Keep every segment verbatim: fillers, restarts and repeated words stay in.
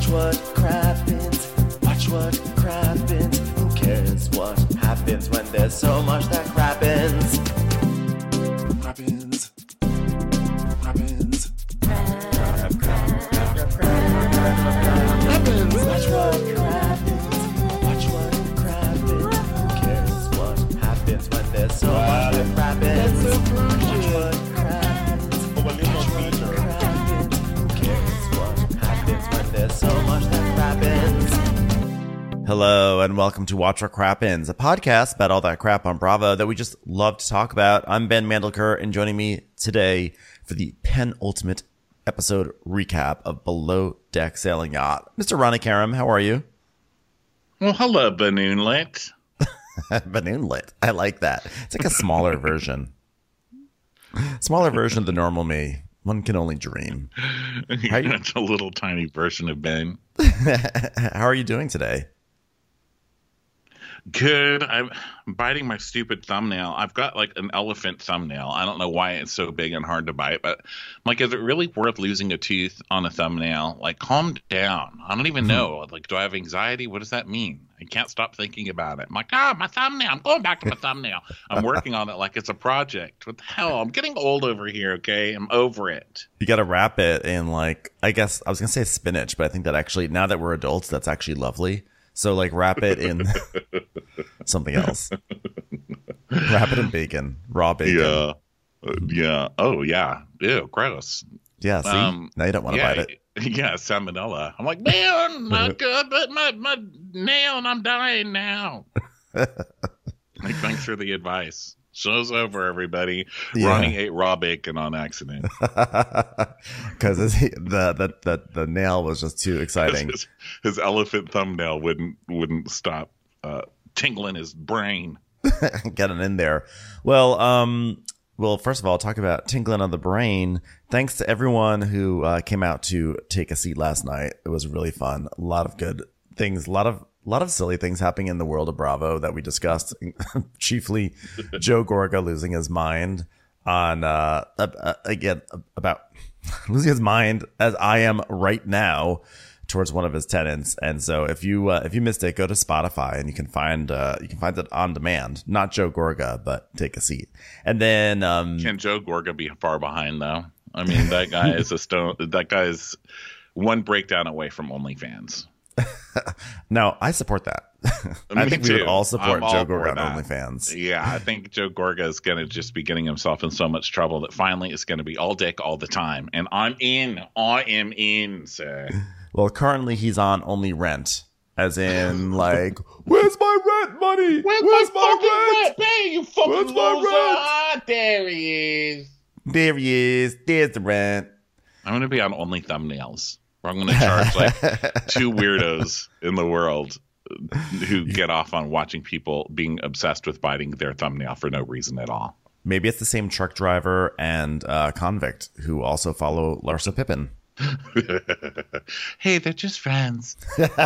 Watch what crappens, watch what crappens. Who cares what happens when there's so much that crappens? Crappens, crappens, crap, crap, crap, crap, crappens. Watch what crappens, watch what crappens. Who cares what happens when there's so much that crappens? Watch what crappens, watch what crappens. Who cares what happens when there's so much that crappens? Hello and welcome to Watch What Crappens, a podcast about all that crap on Bravo that we just love to talk about. I'm Ben Mandelker, and joining me today for the penultimate episode recap of Below Deck Sailing Yacht, Mister Ronnie Karam. How are you? Well, hello, Banoonlet. Banoonlet. I like that. It's like a smaller version. Smaller version of the normal me. One can only dream. How you- It's a little tiny version of Ben. How are you doing today? Good. I'm biting my stupid thumbnail. I've got like an elephant thumbnail. I don't know why it's so big and hard to bite, but I'm like, is it really worth losing a tooth on a thumbnail? Like, calm down. I don't even know. Like, do I have anxiety? What does that mean? I can't stop thinking about it. I'm like, ah, my thumbnail. I'm going back to my thumbnail. I'm working on it like it's a project. What the hell? I'm getting old over here, okay? I'm over it. You got to wrap it in, like, I guess I was going to say spinach, but I think that actually, now that we're adults, that's actually lovely. So, like, wrap it in something else. Wrap it in bacon, raw bacon. Yeah. Uh, yeah. Oh, yeah. Ew, gross. Yeah, see? Um, now you don't want to yeah, bite it. Yeah, salmonella. I'm like, man, not good, but my, my nail and I'm dying now. Like, thanks for the advice. Show's over, everybody. Yeah. Ronnie ate raw bacon on accident. Because the, the, the, the nail was just too exciting. his, his elephant thumbnail wouldn't wouldn't stop uh, tingling his brain. Getting in there. Well, um, well, first of all, talk about tingling on the brain. Thanks to everyone who uh, came out to take a seat last night. It was really fun. A lot of good things. A lot of a lot of silly things happening in the world of Bravo that we discussed. Chiefly, Joe Gorga losing his mind on uh, uh, again about losing his mind as I am right now towards one of his tenants. And so if you uh, if you missed it, go to Spotify and you can find uh, you can find it on demand. Not Joe Gorga, but Take a Seat. And then um, Can Joe Gorga be far behind though? I mean, that guy is a stone. That guy is one breakdown away from OnlyFans. No, I support that. I Me think we too. would all support I'm Joe all for Gorga on that. OnlyFans. Yeah, I think Joe Gorga is going to just be getting himself in so much trouble that finally it's going to be all dick all the time. And I'm in. I am in, sir. Well, currently he's on only rent, as in like, where's my rent money? Where's, Where's my, my fucking rent? rent? Hey, you fucking Where's my loser. rent? Ah, there he is. There he is. There's the rent. I'm going to be on Only Thumbnails. Where I'm going to charge like two weirdos in the world who get off on watching people being obsessed with biting their thumbnail for no reason at all. Maybe it's the same truck driver and uh, convict who also follow Larsa Pippen. Hey, they're just friends.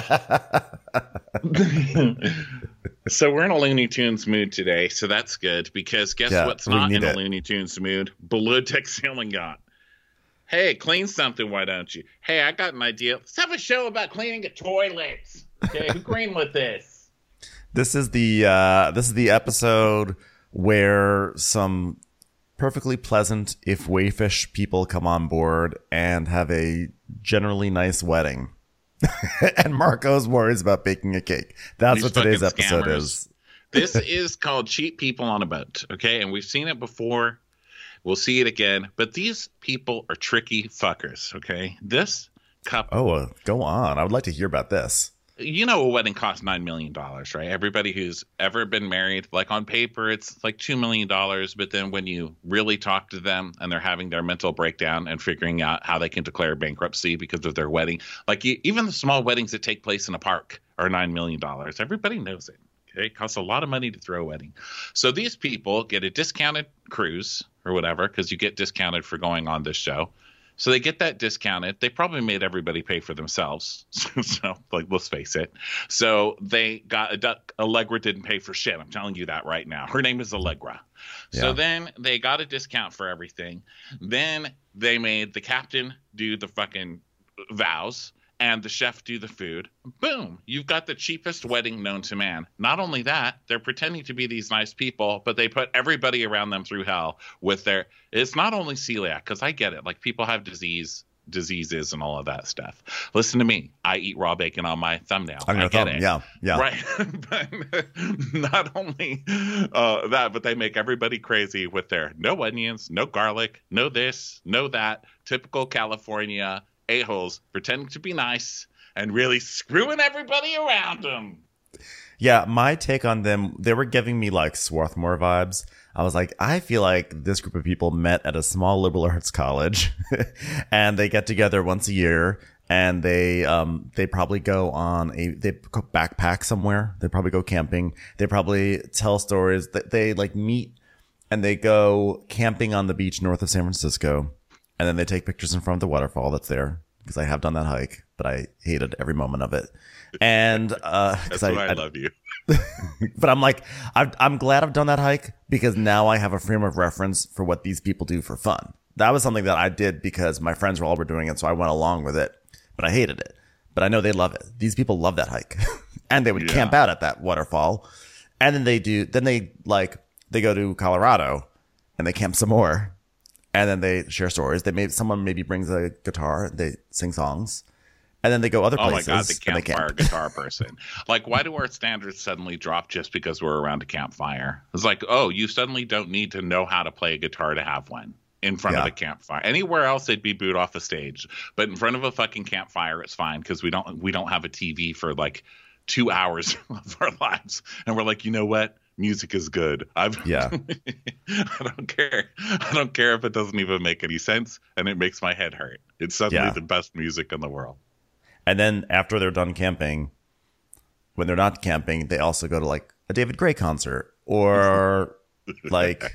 So we're in a Looney Tunes mood today, so that's good because guess Yeah, what's we not need in a it. Looney Tunes mood? Below Deck Sailing Yacht. Hey, clean something, why don't you? Hey, I got an idea. Let's have a show about cleaning the toilets. Okay, who greenlit this? This is the uh, this is the episode where some perfectly pleasant, if wayfish people come on board and have a generally nice wedding. And Marco's worries about baking a cake. That's These what today's fucking episode scammers. is. This is called Cheap People on a Boat, okay? And we've seen it before. We'll see it again. But these people are tricky fuckers, okay? This couple, Oh, uh, go on. I would like to hear about this. you know, a wedding costs nine million dollars, right? Everybody who's ever been married, like on paper, it's like two million dollars. But then when you really talk to them and they're having their mental breakdown and figuring out how they can declare bankruptcy because of their wedding, like e- even the small weddings that take place in a park are nine million dollars. Everybody knows it. Okay, it costs a lot of money to throw a wedding. So these people get a discounted cruise or whatever because you get discounted for going on this show. So they get that discounted. They probably made everybody pay for themselves. So, like, let's face it. So they got a duck. Allegra didn't pay for shit. I'm telling you that right now. Her name is Allegra. Yeah. So then they got a discount for everything. Then they made the captain do the fucking vows. and the chef do the food. Boom, you've got the cheapest wedding known to man. Not only that, they're pretending to be these nice people, but they put everybody around them through hell with their, it's not only celiac, because I get it, like people have disease diseases and all of that stuff. Listen to me, I eat raw bacon on my thumbnail. On your I get thumb, it. yeah, yeah. Right. But not only uh, that, but they make everybody crazy with their no onions, no garlic, no this, no that, typical California a-holes pretending to be nice and really screwing everybody around them. Yeah, my take on them, they were giving me like Swarthmore vibes. I was like, I feel like this group of people met at a small liberal arts college and they get together once a year and they um they probably go on a they go backpack somewhere. They probably go camping. They probably tell stories that they like meet and they go camping on the beach north of San Francisco. And then they take pictures in front of the waterfall that's there because I have done that hike, but I hated every moment of it. And uh, that's I, why I, I love you. But I'm like, I've, I'm glad I've done that hike because now I have a frame of reference for what these people do for fun. That was something that I did because my friends were all were doing it, so I went along with it. But I hated it. But I know they love it. These people love that hike, and they would Yeah. camp out at that waterfall. And then they do. Then they like they go to Colorado, and they camp some more. And then they share stories. They may someone maybe brings a guitar. They sing songs, and then they go other Oh my places. God, the and they campfire camp. guitar person. Like, why do our standards suddenly drop just because we're around a campfire? It's like, oh, you suddenly don't need to know how to play a guitar to have one in front Yeah. of a campfire. Anywhere else, they'd be booed off the stage, but in front of a fucking campfire, it's fine because we don't we don't have a T V for like two hours of our lives, and we're like, you know what? Music is good. I've Yeah. I don't care. I don't care if it doesn't even make any sense, and it makes my head hurt. It's suddenly Yeah. the best music in the world. And then after they're done camping, when they're not camping, they also go to like a David Gray concert or like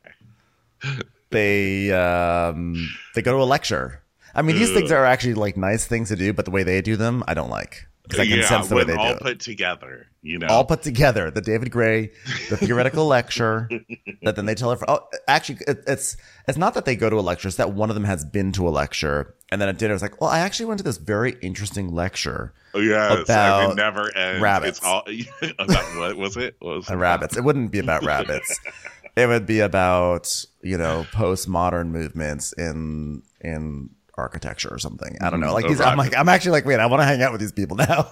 they um, they go to a lecture. I mean, these things are actually like nice things to do, but the way they do them, I don't like. 'Cause I can Yeah, sense the way when they all do it. put together, you know. All put together, the David Gray, the theoretical lecture that then they tell her. Oh, actually, it, it's it's not that they go to a lecture; it's that one of them has been to a lecture, and then at dinner, it's like, well, I actually went to this very interesting lecture yes, about I mean, never ends. rabbits. It's all about what was it? What was it and about? rabbits. It wouldn't be about rabbits. It would be about, you know, postmodern movements in in architecture or something. I don't know. Like Oh, these, I'm rabbits. like, I'm actually like, wait, I want to hang out with these people now.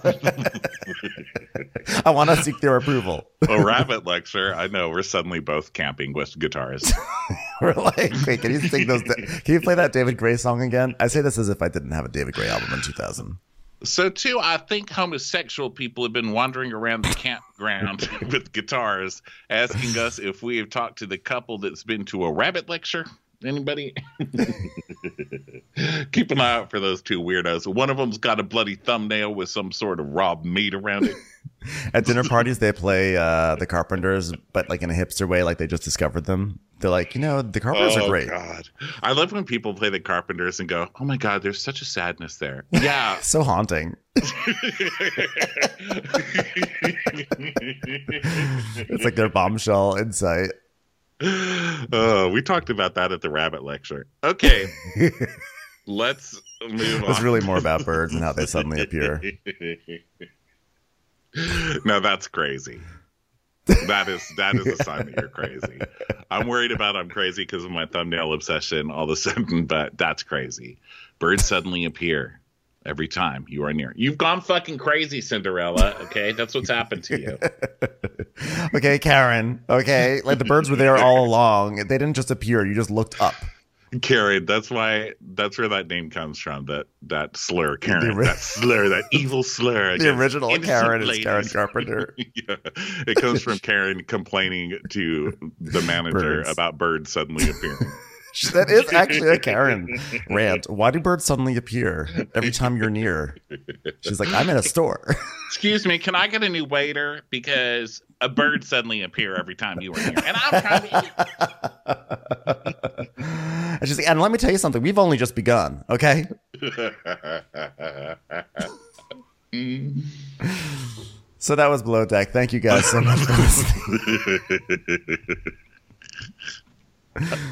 I want to seek their approval. A rabbit lecture. I know. We're suddenly both camping with guitars. We're like, wait, can you sing those? Can you play that David Gray song again? I say this as if I didn't have a David Gray album in two thousand. So, too, I think homosexual people have been wandering around the campground with guitars, asking us if we have talked to the couple that's been to a rabbit lecture. Anybody? Keep an eye out for those two weirdos. One of them's got a bloody thumbnail with some sort of raw meat around it. At dinner parties, they play uh, the Carpenters, but like in a hipster way, like they just discovered them. They're like, you know, the Carpenters Oh, are great. God. I love when people play the Carpenters and go, oh, my God, there's such a sadness there. Yeah. So haunting. It's like their bombshell insight. Oh, we talked about that at the rabbit lecture. Okay. Let's move on. It's really more about birds and how they suddenly appear. No, that's crazy. That is that is a sign that you're crazy. I'm worried about I'm crazy because of my thumbnail obsession all of a sudden, but that's crazy. Birds suddenly appear every time you are near. You've gone fucking crazy, Cinderella. Okay, that's what's happened to you. Okay, Karen. Okay, like the birds were there all along. They didn't just appear. You just looked up. Karen, that's why that's where that name comes from. That that slur, Karen, ori- that slur, that evil slur. The against original innocent Karen is ladies. Karen Carpenter. Yeah, it comes from Karen complaining to the manager Birds. about birds suddenly appearing. That is actually a Karen rant. Why do birds suddenly appear every time you're near? She's like, I'm in a store. Excuse me, can I get a new waiter? Because a bird suddenly appear every time you were here, and I'm trying to And she's like, and let me tell you something. We've only just begun. Okay. eat. So that was Below Deck. Thank you guys so much for listening.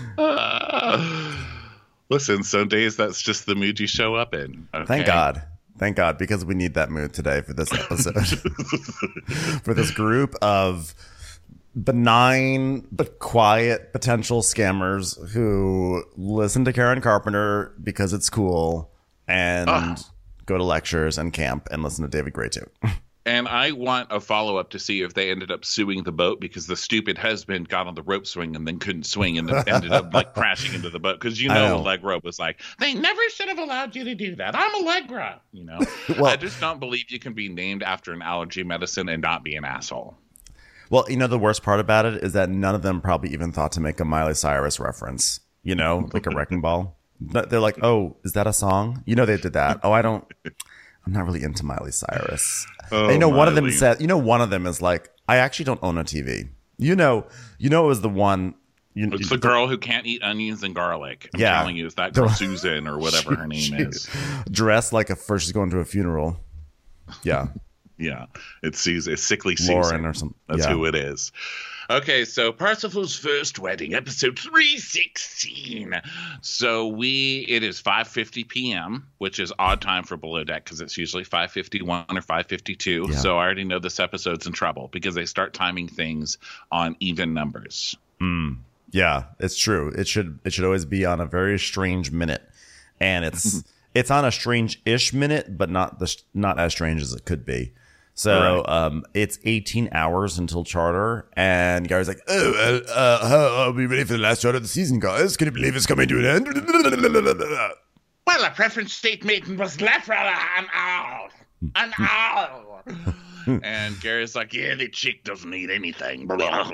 Listen, some days that's just the mood you show up in. Okay? Thank God. Thank God, because we need that mood today for this episode. For this group of benign but quiet potential scammers who listen to Karen Carpenter because it's cool and uh. go to lectures and camp and listen to David Gray too. And I want a follow-up to see if they ended up suing the boat because the stupid husband got on the rope swing and then couldn't swing and then ended up like crashing into the boat. Because you know, know Allegra was like, they never should have allowed you to do that. I'm Allegra. You know, well, I just don't believe you can be named after an allergy medicine and not be an asshole. Well, you know, the worst part about it is that none of them probably even thought to make a Miley Cyrus reference, you know, like a wrecking ball. They're like, oh, is that a song? You know, they did that. Oh, I don't. I'm not really into Miley Cyrus. Oh, you know, Miley. One of them said, you know, one of them is like, I actually don't own a T V. You know, you know, it was the one. You, it's the girl who can't eat onions and garlic. I'm yeah. telling you, it's that girl Susan or whatever she, her name she, is. Dressed like a first she's going to a funeral. Yeah. Yeah. It's Susan. It's Sickly Susan. Lauren or something. That's yeah. who it is. Okay, so Parsifal's First Wedding, episode three sixteen. So we, it is five fifty p.m., which is odd time for Below Deck because it's usually five fifty-one or five fifty-two. Yeah. So I already know this episode's in trouble because they start timing things on even numbers. Mm. Yeah, it's true. It should it should always be on a very strange minute, and it's it's on a strange-ish minute, but not the not as strange as it could be. So right. um, it's eighteen hours until charter, and Gary's like, oh, uh, uh, I'll be ready for the last charter of the season, guys. Can you believe it's coming to an end? Well, a preference statement was left for an hour. An hour. And Gary's like, yeah, the chick doesn't need anything.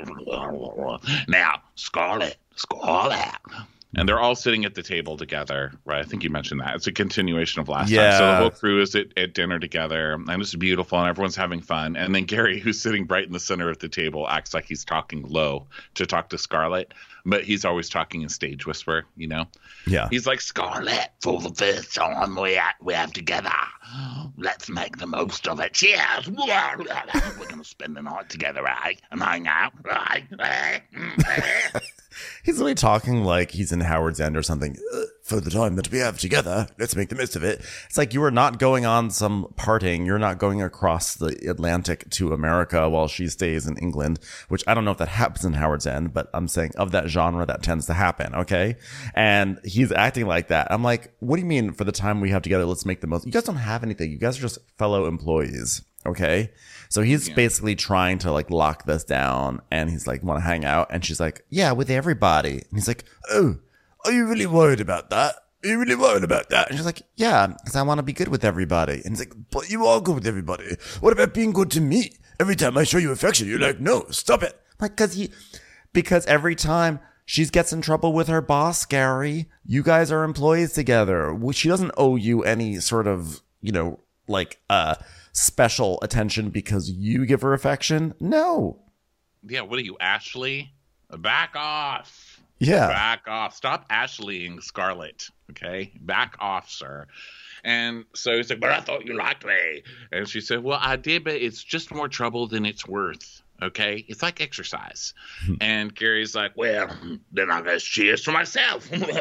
Now, Scarlett, Scarlett. And they're all sitting at the table together, right? I think you mentioned that. It's a continuation of last yeah. time. So the whole crew is at, at dinner together, and it's beautiful, and everyone's having fun. And then Gary, who's sitting right in the center of the table, acts like he's talking low to talk to Scarlett, but he's always talking in stage whisper, you know? Yeah. He's like, Scarlett, for the first time we have, we have together, let's make the most of it. Cheers! We're going to spend the night together, eh? And hang out, right? He's really talking like he's in Howard's End or something. Uh, for the time that we have together, let's make the most of it. It's like you are not going on some parting. You're not going across the Atlantic to America while she stays in England, which I don't know if that happens in Howard's End, but I'm saying of that genre, that tends to happen. Okay. And he's acting like that. I'm like, what do you mean for the time we have together? Let's make the most. You guys don't have anything. You guys are just fellow employees. Okay. So he's yeah. basically trying to like lock this down, and he's like, want to hang out. And she's like, yeah, with everybody. And he's like, oh, are you really worried about that? Are you really worried about that? And she's like, yeah, because I want to be good with everybody. And he's like, but you are good with everybody. What about being good to me? Every time I show you affection, you're like, no, stop it. Like, cause he, because every time she gets in trouble with her boss, Gary, you guys are employees together. She doesn't owe you any sort of, you know, like, uh, special attention because you give her affection. No. Yeah, what are you, Ashley? Back off. Yeah. Back off. Stop Ashleying Scarlett. Okay? Back off, sir. And so he's like, but I thought you liked me. And she said, well, I did, but it's just more trouble than it's worth. Okay? It's like exercise. And Gary's like, well, then I guess cheers to myself. You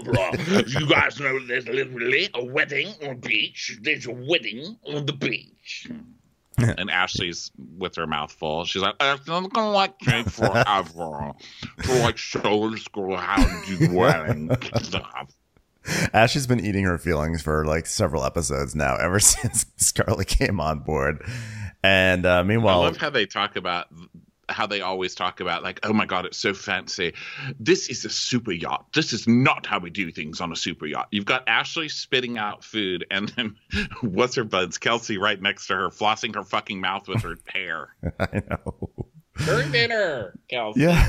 guys know there's literally a wedding on the beach. There's a wedding on the beach. And Ashley's with her mouth full. She's like, I'm going to like take forever to like show this girl how to do wedding stuff. Ashley's been eating her feelings for like several episodes now, ever since Scarlett came on board. And uh, meanwhile, I love how they talk about how they always talk about like, oh my God, it's so fancy. This is a super yacht. This is not how we do things on a super yacht. You've got Ashley spitting out food, and then what's her buds, Kelsey, right next to her, flossing her fucking mouth with her hair. I know. During dinner, Kelsey. Yeah.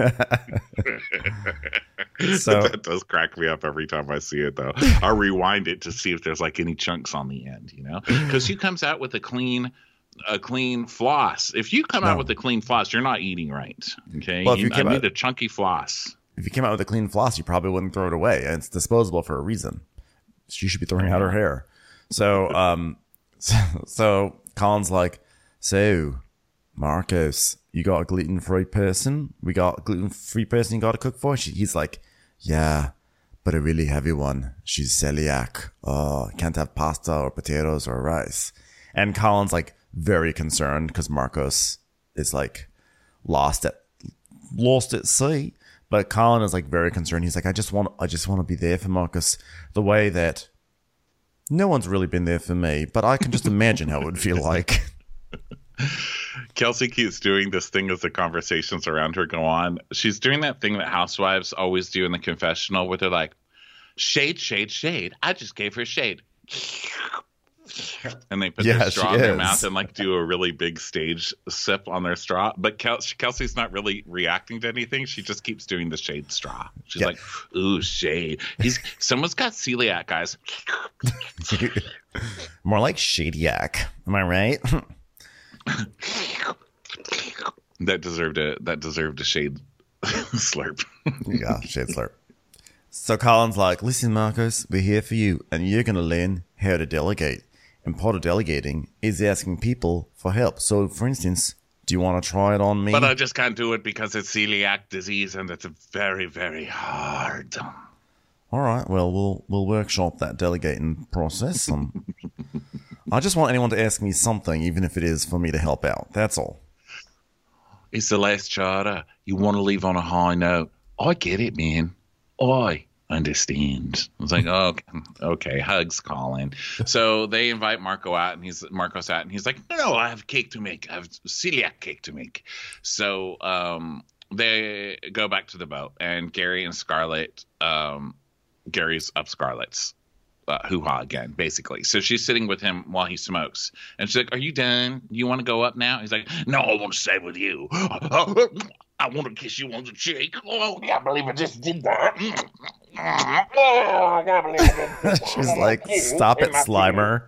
So that does crack me up every time I see it, though. I'll rewind it to see if there's like any chunks on the end, you know? Because she comes out with a clean. A clean floss. If you come no. out with a clean floss, you're not eating right. Okay, well, if you, you came I out, need a chunky floss. If you came out with a clean floss, you probably wouldn't throw it away. It's disposable for a reason. She should be throwing out her hair. So, um, so, so Colin's like, so Marcos, you got a gluten free person? We got a gluten free person you got to cook for? She, he's like, yeah, but a really heavy one. She's celiac. Oh, can't have pasta or potatoes or rice. And Colin's like very concerned because Marcos is like lost at lost at sea. But Colin is like very concerned. He's like, I just want I just want to be there for Marcos the way that no one's really been there for me, but I can just imagine how it would feel like. Kelsey keeps doing this thing as the conversations around her go on. She's doing that thing that housewives always do in the confessional where they're like, shade, shade, shade. I just gave her shade. And they put Yeah, their straw she in their is. mouth and like do a really big stage sip on their straw. But Kel- Kelsey's not really reacting to anything. She just keeps doing the shade straw. She's Yeah. like, ooh, shade. He's someone's got celiac, guys. More like shadiac. Am I right? That deserved a that deserved a shade slurp. Yeah, shade slurp. So Colin's like, listen, Marcos, we're here for you, and you're going to learn how to delegate. And part of delegating is asking people for help. So, for instance, do you want to try it on me? But I just can't do it because it's celiac disease and it's very, very hard. All right, well, we'll we'll workshop that delegating process. Um, I just want anyone to ask me something, even if it is for me to help out. That's all. It's the last charter. You want to leave on a high note. I get it, man. I understand. I was like, oh, okay, okay, hugs, Colin. So they invite Marco out, and he's Marcos out, and he's like, no, no, I have cake to make. I have celiac cake to make. So um, they go back to the boat, and Gary and Scarlett, um, Gary's up Scarlett's uh, hoo-ha again, basically. So she's sitting with him while he smokes, and she's like, are you done? You want to go up now? He's like, no, I want to stay with you. I want to kiss you on the cheek. Oh, I can't believe I just did that. Oh, I can't believe I just did She's that. like, stop it, Slimer.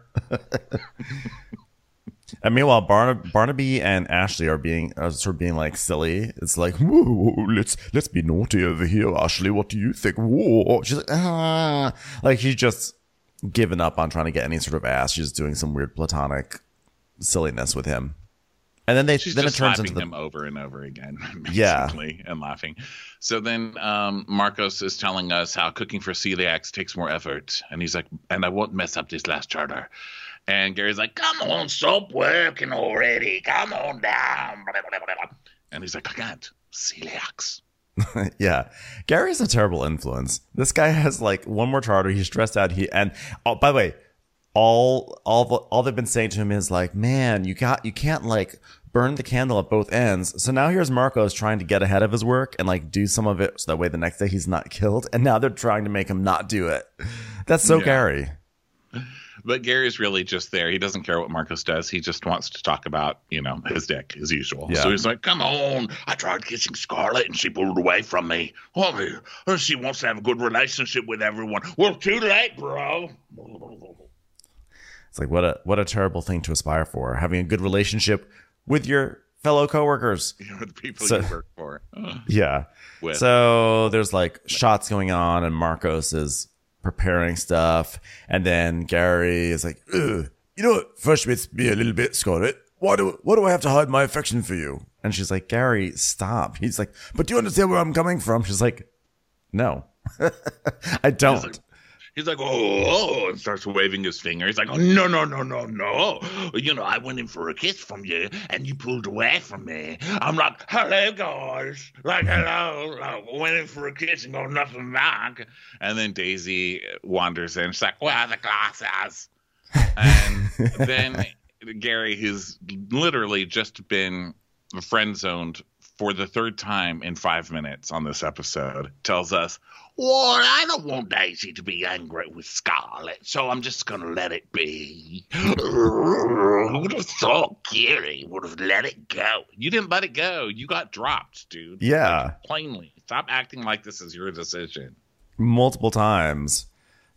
And meanwhile, Barna- Barnaby and Ashley are being are sort of being like silly. It's like, whoa, let's let's be naughty over here, Ashley. What do you think? Whoa. She's like, ah, like she's just given up on trying to get any sort of ass. She's doing some weird platonic silliness with him. And then they She's then just it turns slapping into the him over and over again, Yeah. basically, and laughing. So then um, Marcos is telling us how cooking for celiacs takes more effort, and he's like, "And I won't mess up this last charter." And Gary's like, "Come on, stop working already. Come on down." And he's like, "I can't. Celiacs." yeah, Gary's a terrible influence. This guy has like one more charter. He's stressed out. He and oh, by the way, all all all they've been saying to him is like, man, you got you can't like burn the candle at both ends. So now here's Marcos trying to get ahead of his work and like do some of it so that way the next day he's not killed. And now they're trying to make him not do it. That's so Yeah. Gary. But Gary's really just there. He doesn't care what Marcos does. He just wants to talk about, you know, his dick as usual. Yeah. So he's like, come on. I tried kissing Scarlett and she pulled away from me. Oh, she wants to have a good relationship with everyone. Well, too late, bro. It's like what a what a terrible thing to aspire for. Having a good relationship with your fellow coworkers. You know, the people So- you work for. Ugh. Yeah. With. So there's like shots going on, and Marcos is preparing stuff, and then Gary is like, Ugh, "You know what? Frustrates me a little bit, Scarlett. Why do why do I have to hide my affection for you?" And she's like, "Gary, stop." He's like, "But do you understand where I'm coming from?" She's like, "No, I don't." He's like, he's like, oh, oh, and starts waving his finger. He's like, oh, no, no, no, no, no. You know, I went in for a kiss from you, and you pulled away from me. I'm like, hello, guys. Like, hello. I went in for a kiss and got nothing back. And then Daisy wanders in. She's like, where are the glasses? And then Gary, who's literally just been friend-zoned for the third time in five minutes on this episode, tells us, well, I don't want Daisy to be angry with Scarlett, so I'm just going to let it be. Who would have thought Gary would have let it go? You didn't let it go. You got dropped, dude. Yeah. Like, plainly. Stop acting like this is your decision. Multiple times.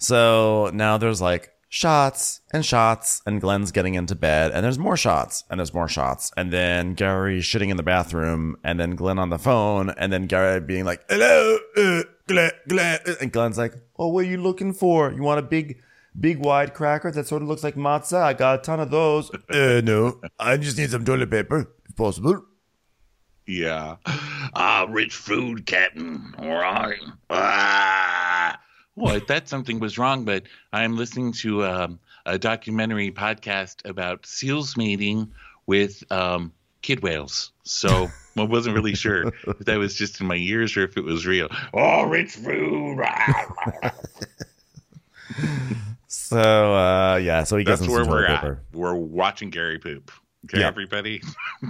So now there's like shots and shots, and Glenn's getting into bed, and there's more shots and there's more shots, and then Gary shitting in the bathroom, and then Glenn on the phone, and then Gary being like, hello, uh, Glenn, Glenn, and Glenn's like, oh, what are you looking for? You want a big, big wide cracker that sort of looks like matzah? I got a ton of those. uh, no, I just need some toilet paper, if possible. Yeah. Ah, rich food, Captain. All right. Ah. oh, I thought something was wrong, but I'm listening to um, a documentary podcast about seals mating with um, kid whales. So I wasn't really sure if that was just in my ears or if it was real. Oh, it's food. So, uh, yeah, so he gets That's him where some we're toilet at. paper. We're watching Gary poop. Okay, Yeah. everybody?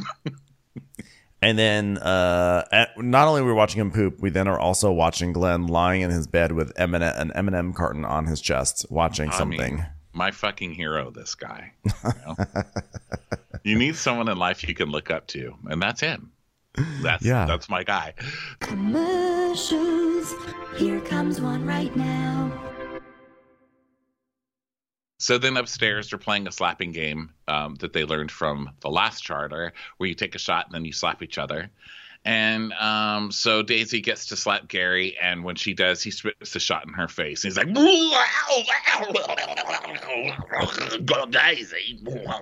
And then uh, at, not only are we watching him poop, we then are also watching Glenn lying in his bed with M and M, an M and M carton on his chest, watching I something. mean, my fucking hero, this guy. You know? You need someone in life you can look up to, and that's him. That's Yeah. that's my guy. Commercials. Here comes one right now. So then upstairs, they're playing a slapping game um, that they learned from the last charter, where you take a shot and then you slap each other. And um, so Daisy gets to slap Gary, and when she does, he spits the shot in her face. And he's like, "Go Daisy!"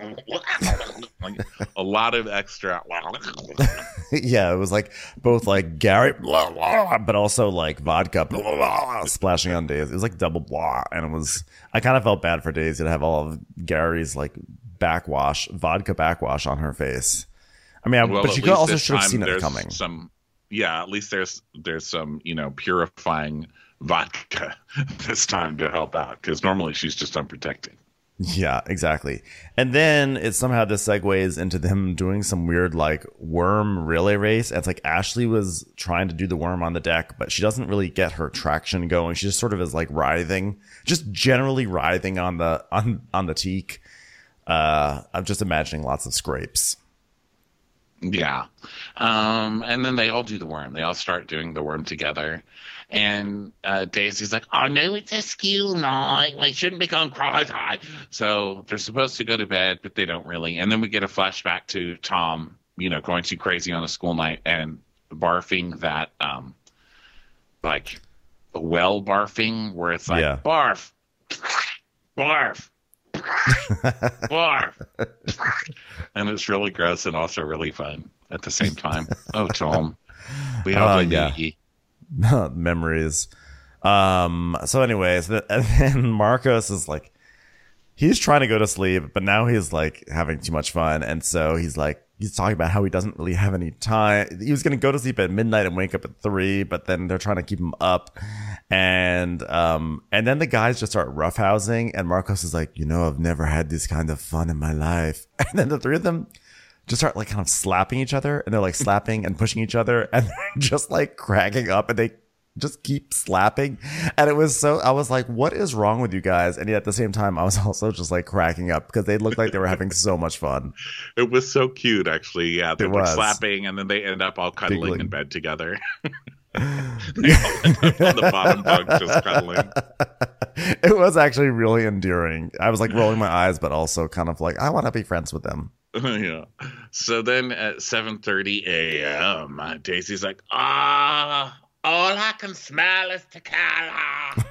Like, a lot of extra. Yeah, it was like both like Gary, blah, blah, but also like vodka blah, blah, blah, splashing on Daisy. It was like double blah, and it was. I kind of felt bad for Daisy to have all of Gary's like backwash, vodka backwash on her face. I mean, I, Well, but at you could least also this should have time seen it there's coming. Some, yeah, at least there's there's some you know purifying vodka this time to help out, because normally she's just unprotected. Yeah, exactly. And then it somehow this segues into them doing some weird like worm relay race. And it's like Ashley was trying to do the worm on the deck, but she doesn't really get her traction going. She just sort of is like writhing, just generally writhing on the on on the teak. Uh, I'm just imagining lots of scrapes. Yeah. Um, and then they all do the worm. They all start doing the worm together. And uh, Daisy's like, oh, no, it's a school night. We shouldn't be going cross-eyed. So they're supposed to go to bed, but they don't really. And then we get a flashback to Tom, you know, going too crazy on a school night and barfing that, um, like, well barfing, where it's like, Yeah. barf, barf. Barf. And it's really gross and also really fun at the same time. Oh, Tom, we have Oh, a yeah. knee. Memories. Um. So, anyways, the, and then Marcos is like, he's trying to go to sleep, but now he's like having too much fun, and so he's like, he's talking about how he doesn't really have any time. He was going to go to sleep at midnight and wake up at three, but then they're trying to keep him up, and um, and then the guys just start roughhousing, and Marcos is like, you know, I've never had this kind of fun in my life, and then the three of them just start like kind of slapping each other, and they're like slapping and pushing each other, and they're just like cracking up, and they just keep slapping. And it was so, I was like, what is wrong with you guys? And yet at the same time, I was also just like cracking up because they looked like they were having so much fun. It was so cute, actually. Yeah, they It were was. slapping, and then they end up all cuddling Giggling. in bed together. They all end up on the bottom bunk just cuddling. It was actually really endearing. I was like rolling my eyes, but also kind of like, I want to be friends with them. Yeah. So then at seven thirty a.m., Daisy's like, ah, all I can smell is tequila.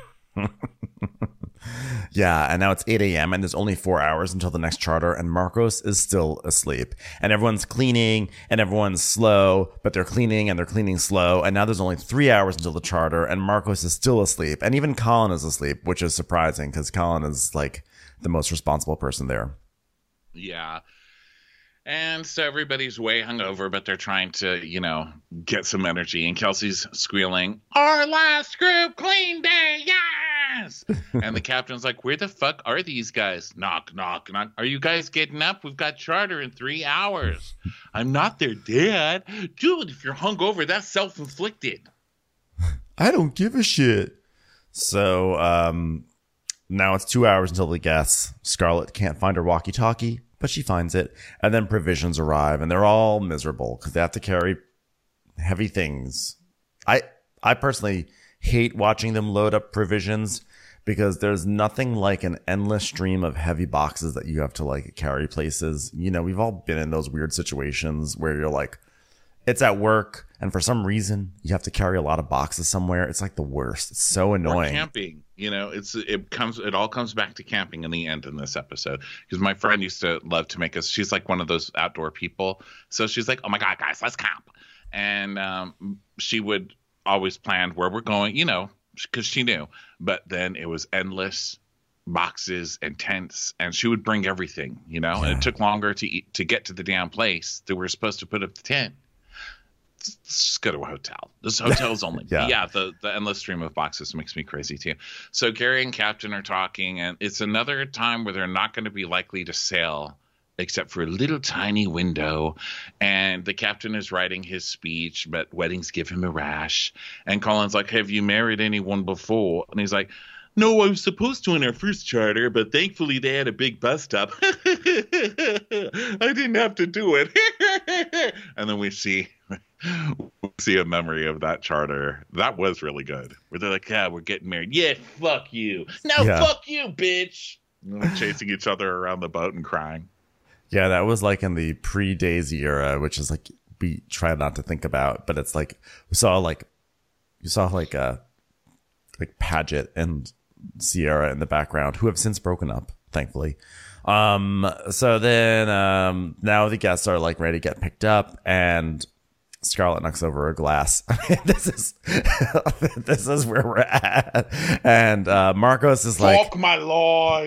Yeah, and now it's eight a.m. and there's only four hours until the next charter, and Marcos is still asleep. And everyone's cleaning, and everyone's slow, but they're cleaning, and they're cleaning slow. And now there's only three hours until the charter, and Marcos is still asleep. And even Colin is asleep, which is surprising, because Colin is, like, the most responsible person there. Yeah. And so everybody's way hungover, but they're trying to, you know, get some energy. And Kelsey's squealing, our last group clean day, yes! And the captain's like, where the fuck are these guys? Knock, knock, knock. Are you guys getting up? We've got charter in three hours. I'm not their dad. Dude, if you're hungover, that's self-inflicted. I don't give a shit. So, um, now it's two hours until the guests. Scarlett can't find her walkie-talkie, but she finds it. And then provisions arrive, and they're all miserable because they have to carry heavy things. I I personally hate watching them load up provisions because there's nothing like an endless stream of heavy boxes that you have to like carry places. You know, we've all been in those weird situations where you're like, it's at work, and for some reason you have to carry a lot of boxes somewhere. It's like the worst. It's so Or annoying. camping, you know, it's it comes it all comes back to camping in the end in this episode, because my friend used to love to make us. She's like one of those outdoor people, so she's like, oh my god, guys, let's camp. And um, she would always plan where we're going, you know, because she knew. But then it was endless boxes and tents, and she would bring everything, you know. Yeah. And it took longer to eat, to get to the damn place that we were supposed to put up the tent. Let's just go to a hotel. This hotel's only Yeah. yeah. The the endless stream of boxes makes me crazy too. So Gary and Captain are talking, and it's another time where they're not going to be likely to sail, except for a little tiny window. And the captain is writing his speech, but weddings give him a rash. And Colin's like, "Have you married anyone before?" And he's like, "No, I was supposed to on our first charter, but thankfully they had a big bus stop. I didn't have to do it." And then we see we see a memory of that charter. That was really good. Where they're like, "Yeah, we're getting married." "Yeah, fuck you." "No, Yeah. fuck you, bitch." And they're chasing each other around the boat and crying. Yeah, that was like in the pre-Daisy era, which is like we try not to think about, but it's like we saw like you saw like uh like Paget and Sierra in the background, who have since broken up, thankfully. Um, so then um, now the guests are like ready to get picked up, and Scarlett knocks over a glass. I mean, this is this is where we're at, and uh, Marcos is like, Fuck my life.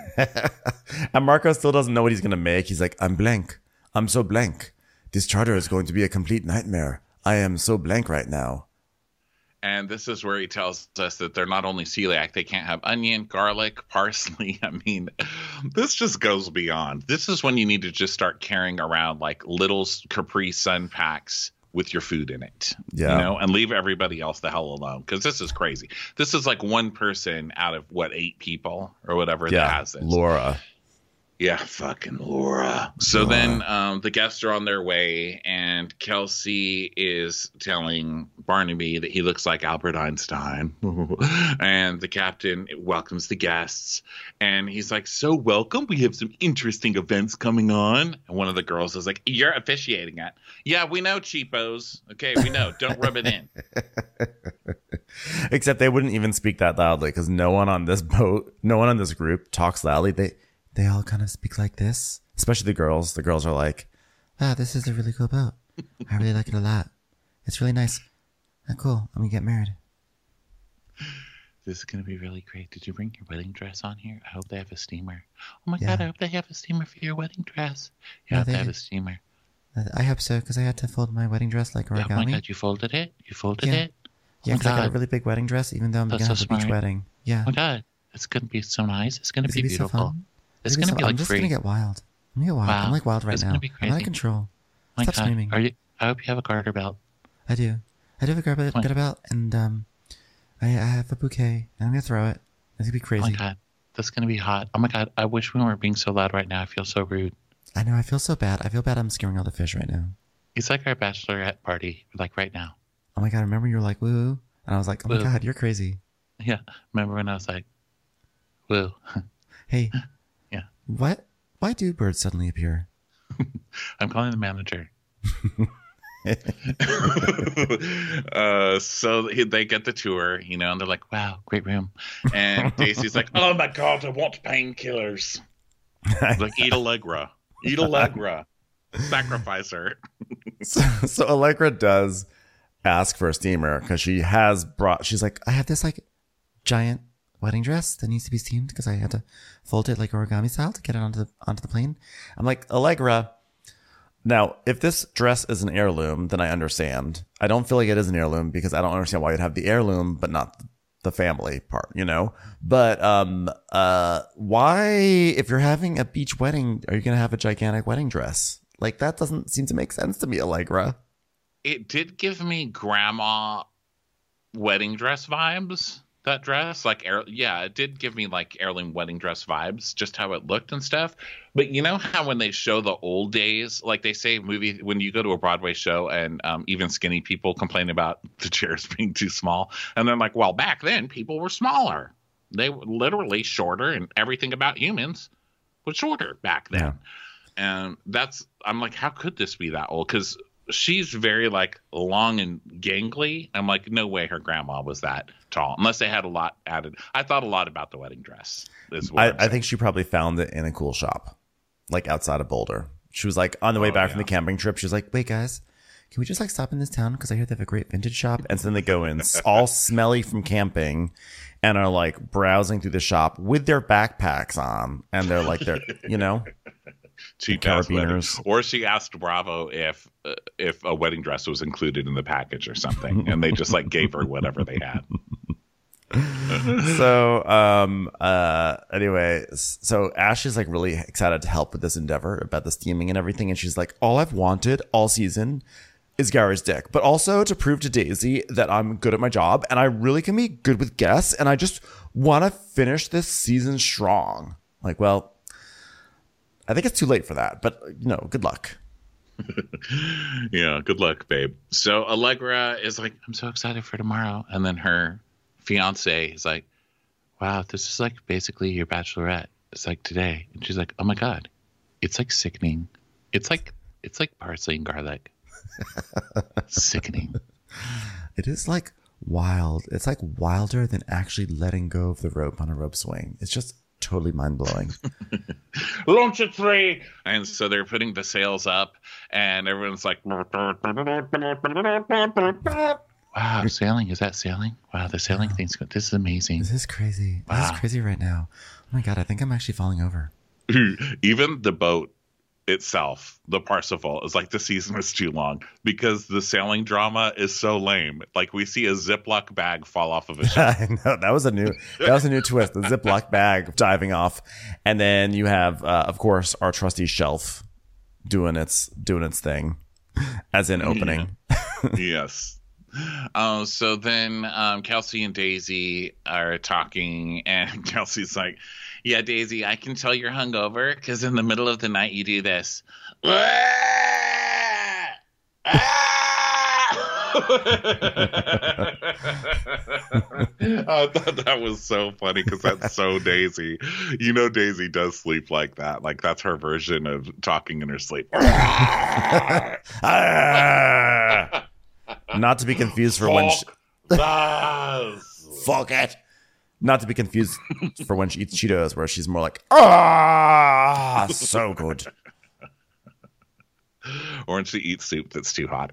and Marcos still doesn't know what he's gonna make. He's like, I'm blank. I'm so blank. This charter is going to be a complete nightmare. I am so blank right now. And this is where he tells us that they're not only celiac, they can't have onion, garlic, parsley. I mean, this just goes beyond. This is when you need to just start carrying around like little Capri Sun packs with your food in it. Yeah. You know, and leave everybody else the hell alone, because this is crazy. This is like one person out of what, eight people or whatever that Yeah, has this. Laura. Yeah, fucking Laura. So Laura. then um, the guests are on their way, and Kelsey is telling Barnaby that he looks like Albert Einstein. And the captain welcomes the guests, and he's like, "So welcome. We have some interesting events coming on." And one of the girls is like, "You're officiating it." "Yeah, we know, cheapos. Okay, we know. Don't rub it in." Except they wouldn't even speak that loudly, because no one on this boat, no one on this group talks loudly. They they all kind of speak like this, especially the girls. The girls are like, "Ah, this is a really cool boat. I really like it a lot. It's really nice. Ah, cool. I'm gonna get married." This is going to be really great. Did you bring your wedding dress on here? I hope they have a steamer. Oh my Yeah. God, I hope they have a steamer for your wedding dress. Yeah, Yeah, I hope they they have do. a steamer. I hope so, because I had to fold my wedding dress like Oh my origami. God, you folded it? You folded Yeah. it? Yeah, Oh my because I got a God. really big wedding dress, even though I'm That's gonna so have a beach smart. wedding. Yeah, Oh my God, it's going to be so nice. It's going to It's be gonna be so beautiful. fun. It's It'll going to so- be I'm like just free. gonna get wild. I'm gonna get wild. Wow. I'm like wild right It's now. gonna be I'm out of crazy. control. Oh my Stop God. screaming. Are you, I hope you have a garter belt. I do. I do have a garter Come on. garter belt, and um, I, I have a bouquet, and I'm gonna throw it. It's gonna be Oh crazy. my God, that's going to be hot. Oh my God, I wish we weren't being so loud right now. I feel so rude. I know. I feel so bad. I feel bad. I'm scaring all the fish right now. It's like our bachelorette party, like right now. Oh my God! Remember you were like woo, and I was like, oh my Woo. God, you're crazy. Yeah, remember when I was like, woo. Hey. Yeah. What? Why do birds suddenly appear? I'm calling the manager. uh, so he, they get the tour, you know, and they're like, "Wow, great room." And Daisy's like, "Oh my God, I want painkillers." Like, eat Allegra, eat Allegra, sacrifice her. so, so Allegra does ask for a steamer because she has brought. She's like, I have this like giant wedding dress that needs to be steamed because I had to fold it like origami style to get it onto the onto the plane. I'm like, Allegra. Now, if this dress is an heirloom, then I understand. I don't feel like it is an heirloom because I don't understand why you'd have the heirloom but not the family part, you know? But um uh why, if you're having a beach wedding, are you going to have a gigantic wedding dress? Like, that doesn't seem to make sense to me, Allegra. It did give me grandma wedding dress vibes. That dress, like, heir- yeah, it did give me like heirloom wedding dress vibes, just how it looked and stuff. But you know how when they show the old days, like they say movie, when you go to a Broadway show and um, even skinny people complain about the chairs being too small, and they're like, well, back then people were smaller. They were literally shorter, and everything about humans was shorter back then. Yeah. And that's, I'm like, how could this be that old? Because she's very like long and gangly. I'm like, no way her grandma was that tall, unless they had a lot added. I thought a lot about the wedding dress. Is what I, I'm I saying. think she probably found it in a cool shop, like outside of Boulder. She was like on the way Oh, back from yeah. the camping trip. She was like, wait, guys, can we just like stop in this town? Because I hear they have a great vintage shop. And so then they go in all smelly from camping and are like browsing through the shop with their backpacks on. And they're like, they're, you know, cheap ass wedding. carabiners. Or she asked Bravo if uh, if a wedding dress was included in the package or something, and they just like gave her whatever they had. So um uh anyway, so Ash is like really excited to help with this endeavor about the steaming and everything, and she's like, all I've wanted all season is Gary's dick, but also to prove to Daisy that I'm good at my job and I really can be good with guests, and I just want to finish this season strong. Like, well, I think it's too late for that, but you know, good luck. Yeah, good luck, babe. So Allegra is like, I'm so excited for tomorrow, and then her fiance is like, wow, this is like basically your bachelorette. It's like today. And she's like, oh my God, it's like sickening. It's like, it's like parsley and garlic. Sickening. It is like wild. It's like wilder than actually letting go of the rope on a rope swing. It's just totally mind-blowing. Launch at three. And so they're putting the sails up and everyone's like, wow, sailing. Is that sailing? Wow, the sailing wow. thing's good. This is amazing. This is crazy. Wow. This is crazy right now. Oh my God, I think I'm actually falling over. Even the boat itself, the Parsifal, is like the season is too long because the sailing drama is so lame. Like we see a Ziploc bag fall off of a ship. I know, that was a new that was a new twist. The Ziploc bag diving off. And then you have uh, of course our trusty shelf doing its doing its thing as in opening. Yeah. Yes. Uh, so then um, Kelsey and Daisy are talking, and Kelsey's like, yeah, Daisy, I can tell you're hungover because in the middle of the night you do this. I thought that was so funny because that's so Daisy. You know, Daisy does sleep like that. Like that's her version of talking in her sleep. Not to be confused for when she, fuck it. Not to be confused for when she eats Cheetos, where she's more like, ah, so good. Or when she eats soup that's too hot.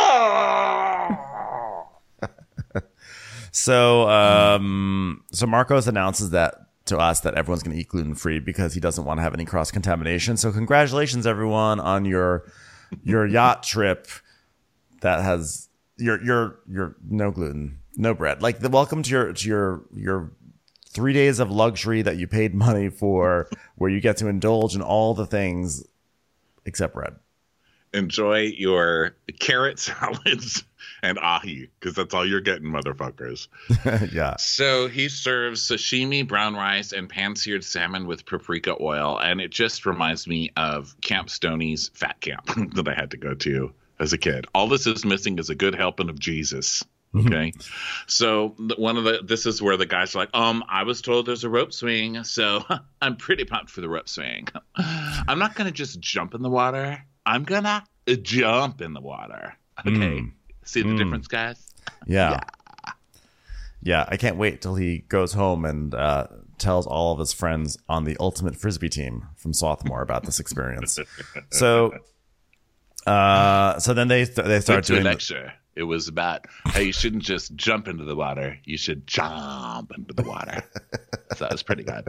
So, um, so Marcos announces that to us that everyone's going to eat gluten free because he doesn't want to have any cross contamination. So, congratulations, everyone, on your your yacht trip that has your your your no gluten, no bread. Like the welcome to your to your your three days of luxury that you paid money for, where you get to indulge in all the things except bread. Enjoy your carrot salads and ahi, because that's all you're getting, motherfuckers. Yeah. So he serves sashimi, brown rice, and pan-seared salmon with paprika oil, and it just reminds me of Camp Stoney's fat camp that I had to go to as a kid. All this is missing is a good helping of Jesus. Okay. So one of the, this is where the guys are like, um, I was told there's a rope swing, so I'm pretty pumped for the rope swing. I'm not going to just jump in the water. I'm going to jump in the water. Okay. Mm. See the mm. difference, guys? Yeah. yeah. Yeah. I can't wait till he goes home and uh, tells all of his friends on the Ultimate Frisbee team from Swarthmore about this experience. So, uh, so then they, th- they start doing lecture. It was about how you shouldn't just jump into the water. You should jump into the water. So that was pretty good.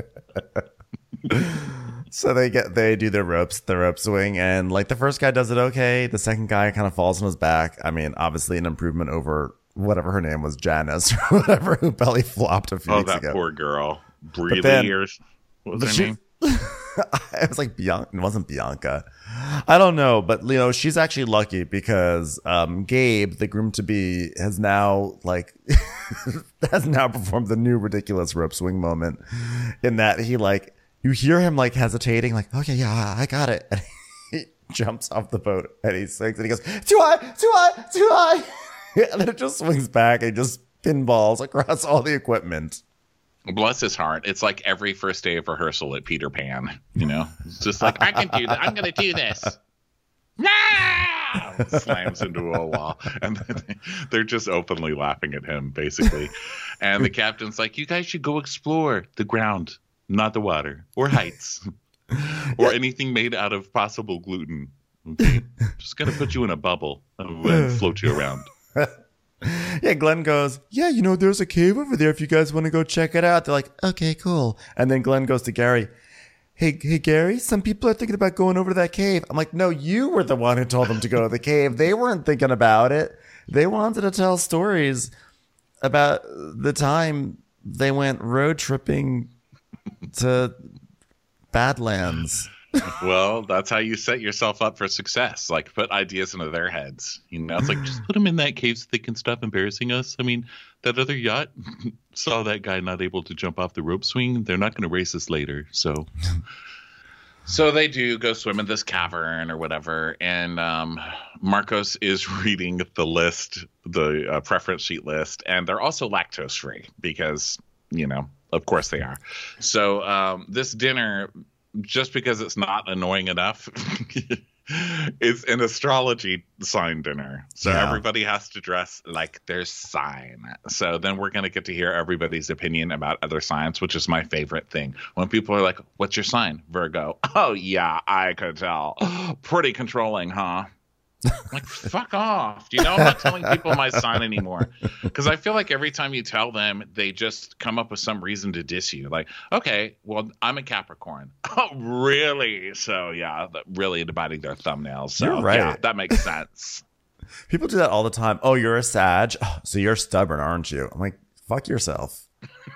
So they get they do their ropes, the rope swing, and like the first guy does it okay. The second guy kind of falls on his back. I mean, obviously an improvement over whatever her name was, Janice or whatever, who belly flopped a few oh, weeks that ago. Poor girl. Breathe then, ears. What was her she, name? It was like Bianca. It wasn't Bianca. I don't know, but you know, she's actually lucky because um, Gabe, the groom to be, has now like has now performed the new ridiculous rope swing moment. In that he like you hear him like hesitating, like okay, yeah, I got it, and he jumps off the boat and he swings and he goes too high, too high, too high, and then it just swings back and just pinballs across all the equipment. Bless his heart. It's like every first day of rehearsal at Peter Pan, you know? It's just like, I can do that. I'm going to do this. No! Slams into a wall. And they're just openly laughing at him, basically. And the captain's like, you guys should go explore the ground, not the water, or heights, or anything made out of possible gluten. Okay? Just gonna put you in a bubble and float you around. Yeah, Glenn goes, yeah, you know, there's a cave over there if you guys want to go check it out. They're like, okay, cool. And then Glenn goes to Gary, hey, hey, Gary, some people are thinking about going over to that cave. I'm like, no, you were the one who told them to go to the cave. They weren't thinking about it. They wanted to tell stories about the time they went road tripping to Badlands. Well, that's how you set yourself up for success. Like, put ideas into their heads. You know, it's like, just put them in that cave so they can stop embarrassing us. I mean, that other yacht saw that guy not able to jump off the rope swing. They're not going to race us later. So, so they do go swim in this cavern or whatever. And um, Marcos is reading the list, the uh, preference sheet list. And they're also lactose free because, you know, of course they are. So um, this dinner, just because it's not annoying enough, it's an astrology sign dinner. So Yeah. everybody has to dress like their sign. So then we're going to get to hear everybody's opinion about other signs, which is my favorite thing. When people are like, what's your sign? Virgo. Oh, yeah, I could tell. Pretty controlling, huh? Like, fuck off. You know, I'm not telling people my sign anymore. Because I feel like every time you tell them, they just come up with some reason to diss you. Like, okay, well, I'm a Capricorn. Oh, really? So, yeah, really dividing their thumbnails. So, You're right. yeah, that makes sense. People do that all the time. Oh, you're a Sag. Oh, so you're stubborn, aren't you? I'm like, fuck yourself.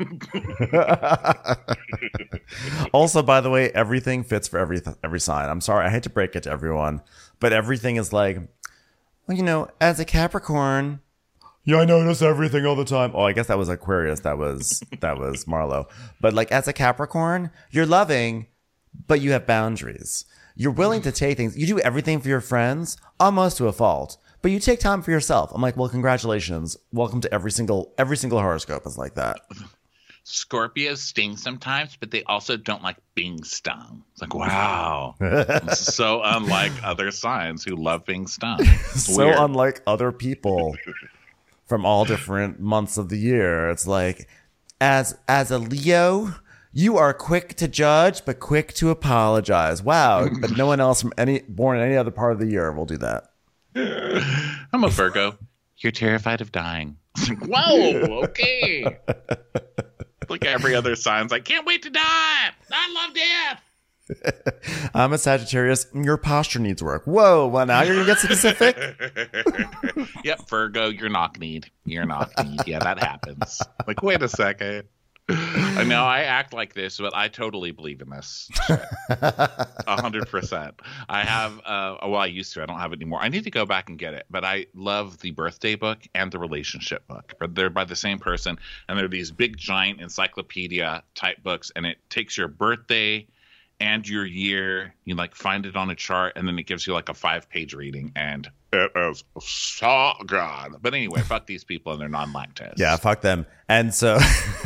Also, by the way, everything fits for every every sign. I'm sorry, I hate to break it to everyone, but everything is like, well, you know, as a Capricorn, yeah, I notice everything all the time. Oh, I guess that was Aquarius. That was that was Marlo. But like, as a Capricorn, you're loving, but you have boundaries. You're willing to take things. You do everything for your friends, almost to a fault, but you take time for yourself. I'm like, well, congratulations. Welcome to every single every single horoscope is like that. Scorpios sting sometimes, but they also don't like being stung. It's like, wow. So unlike other signs who love being stung. It's So weird. unlike other people from all different months of the year, it's like, as as a Leo, you are quick to judge but quick to apologize. Wow, but no one else from any born in any other part of the year will do that. I'm a Virgo. You're terrified of dying. It's like, whoa, okay. Like every other sign's like, can't wait to die. I love death. I'm a Sagittarius. Your posture needs work. Whoa, well, now you're gonna get specific. Yep, Virgo, you're knock-kneed. You're knock-kneed. Yeah, that happens. Like, wait a second. I know I act like this, but I totally believe in this. A hundred percent. I have, uh, well, I used to. I don't have it anymore. I need to go back and get it. But I love the birthday book and the relationship book. But they're by the same person, and they're these big, giant encyclopedia type books, and it takes your birthday and your year. You like find it on a chart, and then it gives you like a five-page reading, and it is so good. But anyway, fuck these people and they're non-lactose. Yeah, fuck them. And so,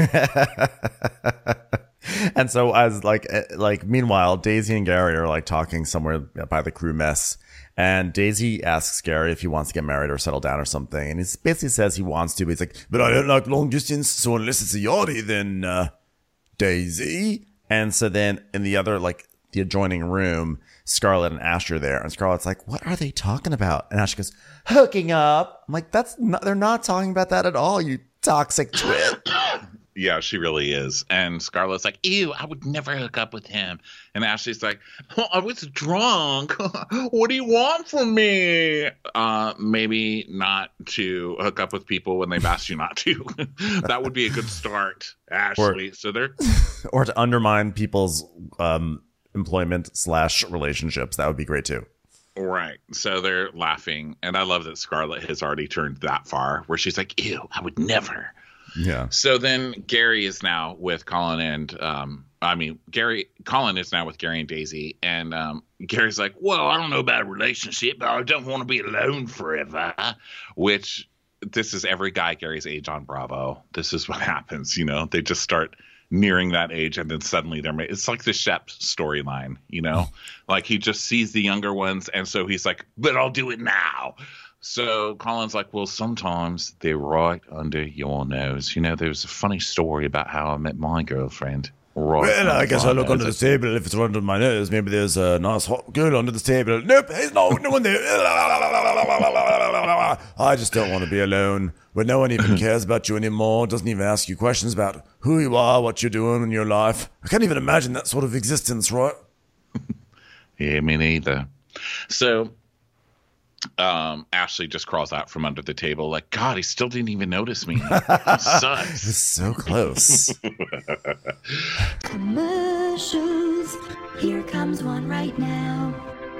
and so as like like meanwhile, Daisy and Gary are like talking somewhere by the crew mess, and Daisy asks Gary if he wants to get married or settle down or something, and he basically says he wants to, but he's like, but I don't like long distance, so unless it's a yachty, then uh, Daisy. And so then in the other, like the adjoining room, Scarlett and Ash are there, and Scarlett's like, what are they talking about? And Ash goes, hooking up. I'm like, that's not, they're not talking about that at all, you toxic twit. Yeah, she really is. And Scarlett's like, ew, I would never hook up with him. And Ashley's like, oh, I was drunk. What do you want from me? Uh, maybe not to hook up with people when they've asked you not to. That would be a good start, Ashley. Or, so they're or to undermine people's um, employment slash relationships. That would be great too. Right. So they're laughing. And I love that Scarlett has already turned that far where she's like, ew, I would never. Yeah. So then Gary is now with Colin and um, I mean, Gary, Colin is now with Gary and Daisy. And um, Gary's like, well, I don't know about a relationship, but I don't want to be alone forever. Which this is every guy Gary's age on Bravo. This is what happens. You know, they just start nearing that age and then suddenly they're made. It's like the Shep storyline, you know, like he just sees the younger ones. And so he's like, but I'll do it now. So Colin's like, well, sometimes they're right under your nose. You know, there was a funny story about how I met my girlfriend. Roy Well, I comes guess I'll on look as under a- this table. If it's under my nose, maybe there's a nice hot girl under this table. Nope, there's no, no one there. I just don't want to be alone where no one even cares about you anymore, doesn't even ask you questions about who you are, what you're doing in your life. I can't even imagine that sort of existence, right? Yeah, me neither. So um, Ashley just crawls out from under the table like, God, he still didn't even notice me. He sucks. It's so close. Commercials. Here comes one right now.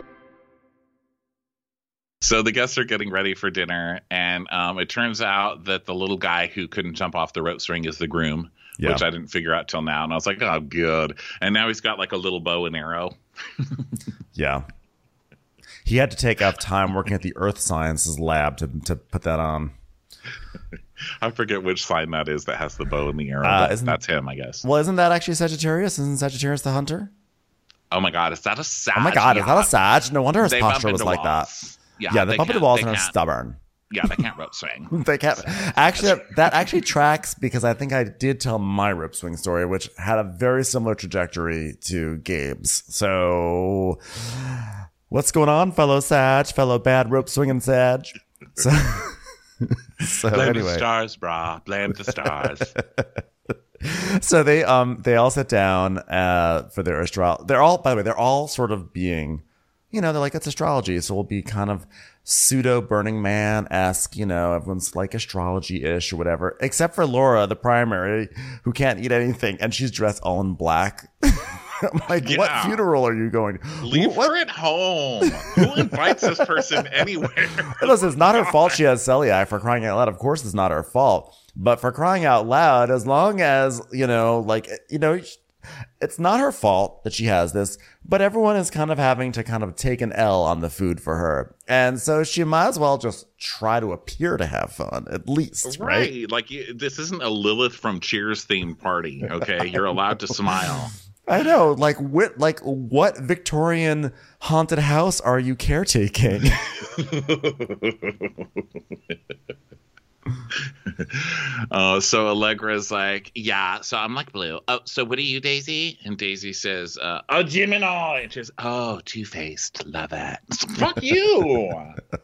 So the guests are getting ready for dinner, and um, it turns out that the little guy who couldn't jump off the rope swing is the groom, Yeah. which I didn't figure out till now. And I was like, oh, good. And now he's got like a little bow and arrow. Yeah. He had to take off time working at the Earth Sciences lab to, to put that on. I forget which sign that is that has the bow and the arrow. Uh, but isn't- that's him, I guess. Well, isn't that actually Sagittarius? Isn't Sagittarius the hunter? Oh my God, is that a Sag? Oh my God, is that a Yeah. Sag? No wonder his They bump posture was into like that. walls. Yeah, Yeah, they, bump into can't- walls they and are can't- stubborn. Yeah, they can't rope swing. They can't. Actually, that actually tracks because I think I did tell my rope swing story, which had a very similar trajectory to Gabe's. So, what's going on, fellow Sag, fellow bad rope swinging Sag? So, so Blame the anyway, stars, brah. Blame the stars. so they um they all sit down uh for their astrology. They're all, by the way, they're all sort of being, you know, they're like, it's astrology, so we'll be kind of pseudo Burning Man-esque, you know, everyone's like astrology-ish or whatever, except for Laura, the primary, who can't eat anything, and she's dressed all in black. I'm like, what Yeah. funeral are you going to? Leave What? her at home. Who invites this person anywhere? Listen, it's not her fault she has celiac, for crying out loud. Of course it's not her fault. But for crying out loud, as long as, you know, like, you know, it's not her fault that she has this, but everyone is kind of having to kind of take an L on the food for her. And so she might as well just try to appear to have fun, at least, right? Right. Like, you- this isn't a Lilith from Cheers themed party, okay? You're allowed to smile. I know. Like, what, like, what Victorian haunted house are you caretaking? Uh, so Allegra's like, yeah, so I'm like Blue. Oh, so what are you, Daisy? And Daisy says, uh, oh, Gemini. And she says, oh, two-faced. Love it. Fuck you.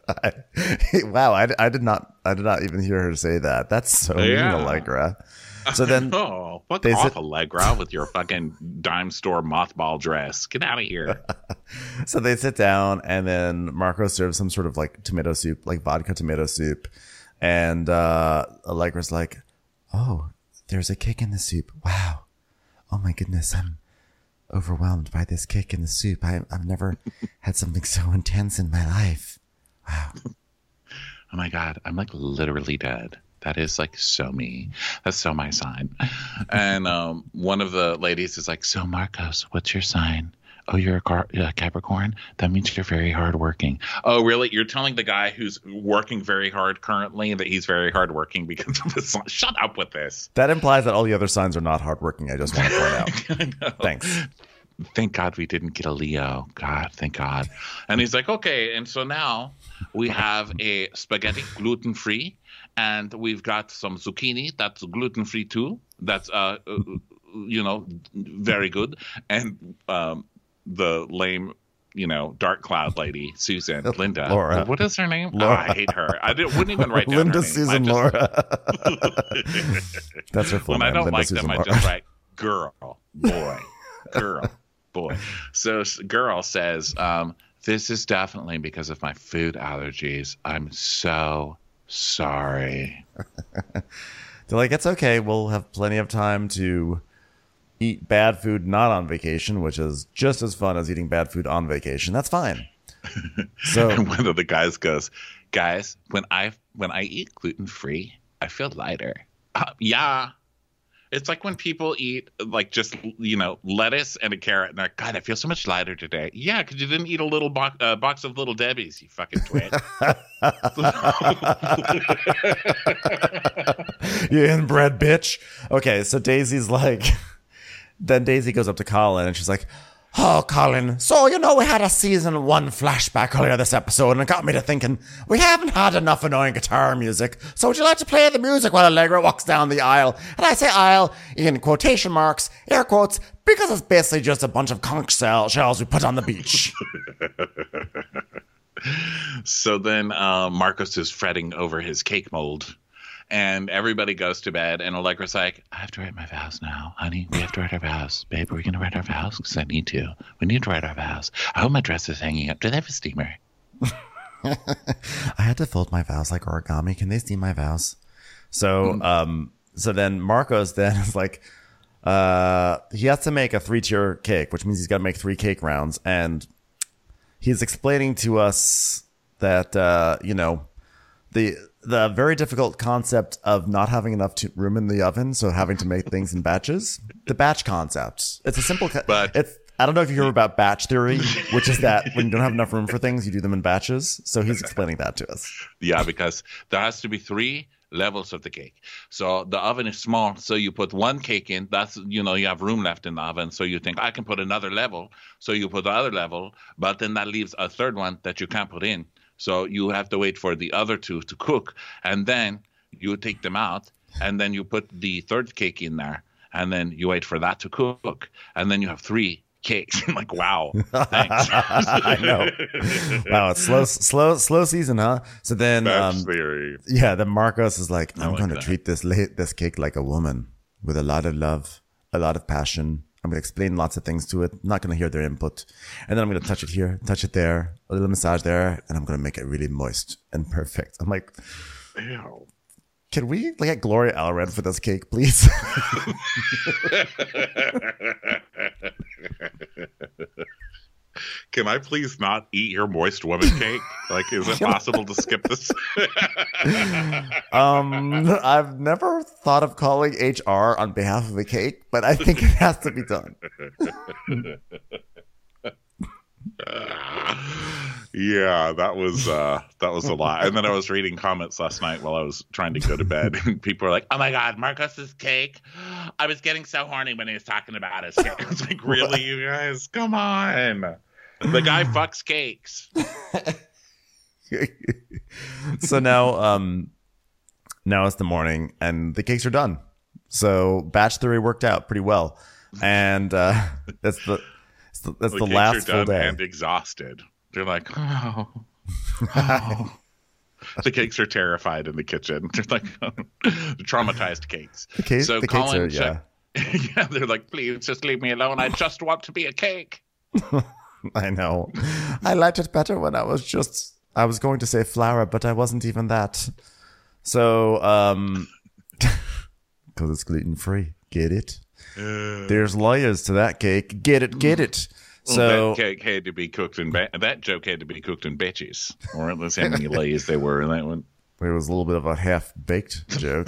Wow, I, I did not, I did not even hear her say that. That's so Yeah. mean, Allegra. So then, oh, fuck they off, sit- Allegra, with your fucking dime store mothball dress. Get out of here. so they sit down, and then Marco serves some sort of like tomato soup, like vodka tomato soup. And uh, Allegra's like, oh, there's a kick in the soup. Wow. Oh my goodness. I'm overwhelmed by this kick in the soup. I, I've never had something so intense in my life. Wow. Oh my God, I'm like literally dead. That is like so me. That's so my sign. And um, one of the ladies is like, so Marcos, what's your sign? Oh, you're a Car- uh, Capricorn? That means you're very hardworking. Oh, really? You're telling the guy who's working very hard currently that he's very hardworking because of his sign? Shut up with this. That implies that all the other signs are not hardworking. I just want to point out. I know. Thanks. Thank God we didn't get a Leo. God, thank God. And he's like, okay. And so now we have a spaghetti gluten-free, and we've got some zucchini that's gluten-free too. That's, uh, uh you know, very good. And um, the lame, you know, dark cloud lady, Susan, Linda. Laura. What is her name? Laura. Oh, I hate her. I didn't, wouldn't even write down Linda her name. Susan I just- Laura. That's her full when name. I don't Linda like Susan them, I Laura. just write girl, boy, girl, boy. So s- girl says, um, this is definitely because of my food allergies. I'm so sorry. They're like, it's okay. We'll have plenty of time to eat bad food not on vacation, which is just as fun as eating bad food on vacation. That's fine. So And one of the guys goes, guys, when I when I eat gluten free, I feel lighter. Uh, yeah. It's like when people eat like just, you know, lettuce and a carrot and they're like, God, I feel so much lighter today. Yeah, because you didn't eat a little bo- uh, box of Little Debbie's, you fucking twit. you inbred bitch. Okay, so Daisy's like, then Daisy goes up to Colin and she's like, Oh, Colin. So, you know, we had a season one flashback earlier this episode, and it got me to thinking, we haven't had enough annoying guitar music. So would you like to play the music while Allegra walks down the aisle? And I say aisle in quotation marks, air quotes, because it's basically just a bunch of conch shell shells we put on the beach. So then uh, Marcos is fretting over his cake mold. And everybody goes to bed, and Allegra's like, I have to write my vows now. Honey, we have to write our vows. Babe, are we going to write our vows? Because I need to. We need to write our vows. I hope my dress is hanging up. Do they have a steamer? I had to fold my vows like origami. Can they steam my vows? So, mm. um, so then Marcos then is like, uh, he has to make a three-tier cake, which means he's got to make three cake rounds. And he's explaining to us that, uh, you know, the... the very difficult concept of not having enough to room in the oven, so having to make things in batches. The batch concept. It's a simple. Co- but it's. I don't know if you hear about batch theory, which is that when you don't have enough room for things, you do them in batches. So he's explaining that to us. Yeah, because there has to be three levels of the cake. So the oven is small, so you put one cake in. That's, you know, you have room left in the oven, so you think I can put another level. So you put the other level, but then that leaves a third one that you can't put in. So you have to wait for the other two to cook, and then you take them out, and then you put the third cake in there, and then you wait for that to cook, and then you have three cakes. I'm like, wow, thanks. I know. Wow, it's slow, slow, slow season, huh? So then, That's um, theory. yeah, then Marcos is like, I'm like going to that. treat this la- this cake like a woman with a lot of love, a lot of passion. I'm going to explain lots of things to it. I'm not going to hear their input. And then I'm going to touch it here, touch it there, a little massage there, and I'm going to make it really moist and perfect. I'm like, Ew. can we get Gloria Allred for this cake, please? Can I please not eat your moist woman cake? Like, is it possible to skip this? um, I've never thought of calling H R on behalf of a cake, but I think it has to be done. Yeah, that was uh, that was a lot. And then I was reading comments last night while I was trying to go to bed, and people were like, "Oh my God, Marcos's cake! I was getting so horny when he was talking about his cake." I was like, "Really, you guys? Come on!" The guy fucks cakes. So now, um, now it's the morning, and the cakes are done. So batch theory worked out pretty well, and uh, that's the that's the, that's The the cakes last are full done day. and exhausted. They're like, "Oh." Oh. The cakes are terrified in the kitchen. They're like traumatized cakes. The, cake, so the cakes Colin are, check- yeah. yeah, they're like, please just leave me alone. I just want to be a cake. I know. I liked it better when I was just, I was going to say flour, but I wasn't even that. So, um, because it's gluten free. Get it? Uh, There's layers to that cake. Get it? Get it? So that cake had to be cooked in ba- that joke had to be cooked in batches, or at least how many layers there were in that one. it was a little bit of a half baked joke.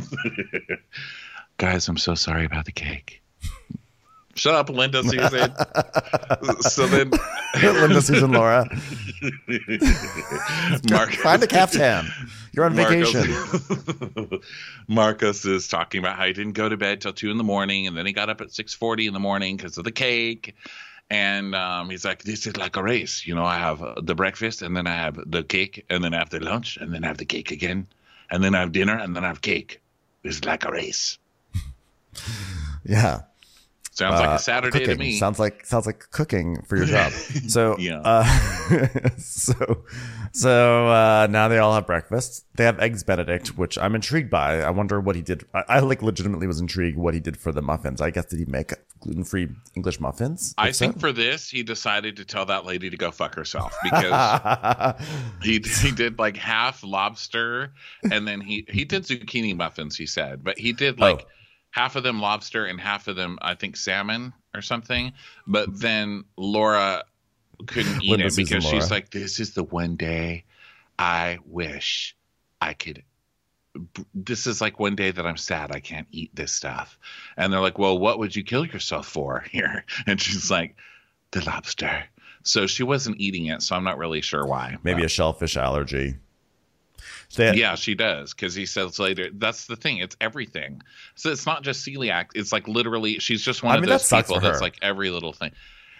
Guys, I'm so sorry about the cake. Shut up, Linda Susan. So then, Linda, Susan, Laura. Marcus, Find a caftan. You're on Marcos- vacation. Marcus is talking about how he didn't go to bed till two in the morning, and then he got up at six forty in the morning because of the cake. And um, he's like, this is like a race. You know, I have uh, the breakfast, and then I have the cake, and then I have the lunch, and then I have the cake again, and then I have dinner, and then I have cake. This is like a race. Yeah. Sounds like Uh, a Saturday cooking. to me. Sounds like sounds like cooking for your job. So Yeah. uh, so so uh, now they all have breakfast. They have eggs Benedict, which I'm intrigued by. I wonder what he did. I, I like legitimately was intrigued what he did for the muffins. I guess did he make gluten free English muffins? I If think so? for this, he decided to tell that lady to go fuck herself because he he did like half lobster, and then he he did zucchini muffins. He said, but he did like. Oh. Half of them lobster and half of them, I think, salmon or something. But then Laura couldn't eat Linda, it Susan, because she's Laura. like, this is the one day I wish I could. This is like one day that I'm sad I can't eat this stuff. And they're like, well, what would you kill yourself for here? And she's like, the lobster. So she wasn't eating it. So I'm not really sure why. Maybe but- a shellfish allergy. They- Yeah, she does, because he says later. That's the thing; it's everything. So it's not just celiac; it's like literally, she's just one I of mean, that those sucks people for that's her. like every little thing.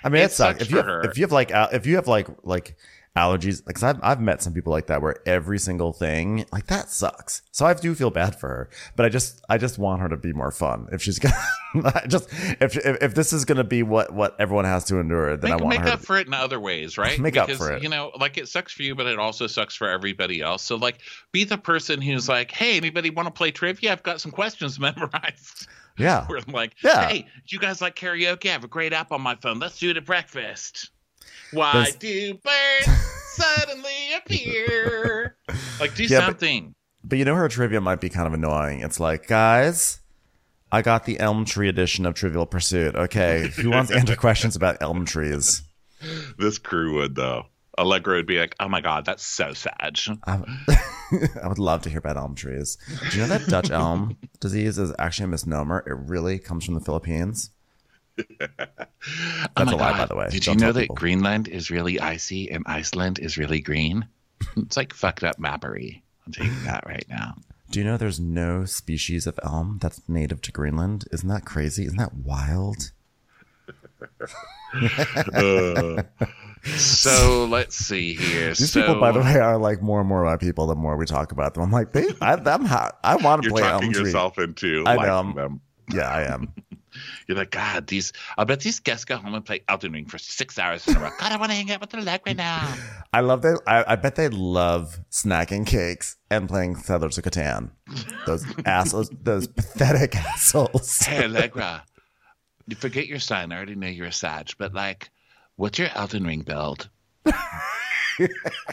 I mean, it it sucks sucks if you for have, her. if you have like al- if you have like like allergies. Like, 'cause I've I've met some people like that where every single thing like that sucks. So I do feel bad for her, but I just I just want her to be more fun. If she's gonna I just if, if if this is gonna be what what everyone has to endure, then Make, I want make her up to, for it in other ways, right? Make up because, for it. You know, like it sucks for you, but it also sucks for everybody else. So, like, be the person who's like, "Hey, anybody want to play trivia? I've got some questions memorized." yeah. Or like, Yeah. "Hey, you guys like karaoke? I have a great app on my phone. Let's do it at breakfast." Why There's- do birds suddenly appear? Like, do Yeah, but- something. But you know, her trivia might be kind of annoying. It's like, guys, I got the elm tree edition of Trivial Pursuit. Okay, who wants to answer questions about elm trees? This crew would, though. Allegra would be like, "Oh my god, that's so sad." I, I would love to hear about elm trees. Do you know that Dutch elm disease is actually a misnomer? It really comes from the Philippines. That's Oh my a lie, God. by the way. Did Don't you know tell that people. Greenland is really icy and Iceland is really green? It's like fucked up mappery. I'm taking that right now. Do you know there's no species of elm that's native to Greenland? Isn't that crazy? Isn't that wild? So let's see here. These so, people, by the way, are like more and more my people the more we talk about them. I'm like, they, I, I'm hot. I want to you're play talking elm tree. yourself into I know, liking I'm- them. Yeah, I am. You're like, God, these. I bet these guests go home and play Elden Ring for six hours in a row. God, I want to hang out with their leg right now. I love that. I, I bet they love snacking cakes and playing Settlers of Catan. Those assholes, those pathetic assholes. Hey, Allegra, you forget your sign. I already know you're a Sag, but like, what's your Elden Ring build? Are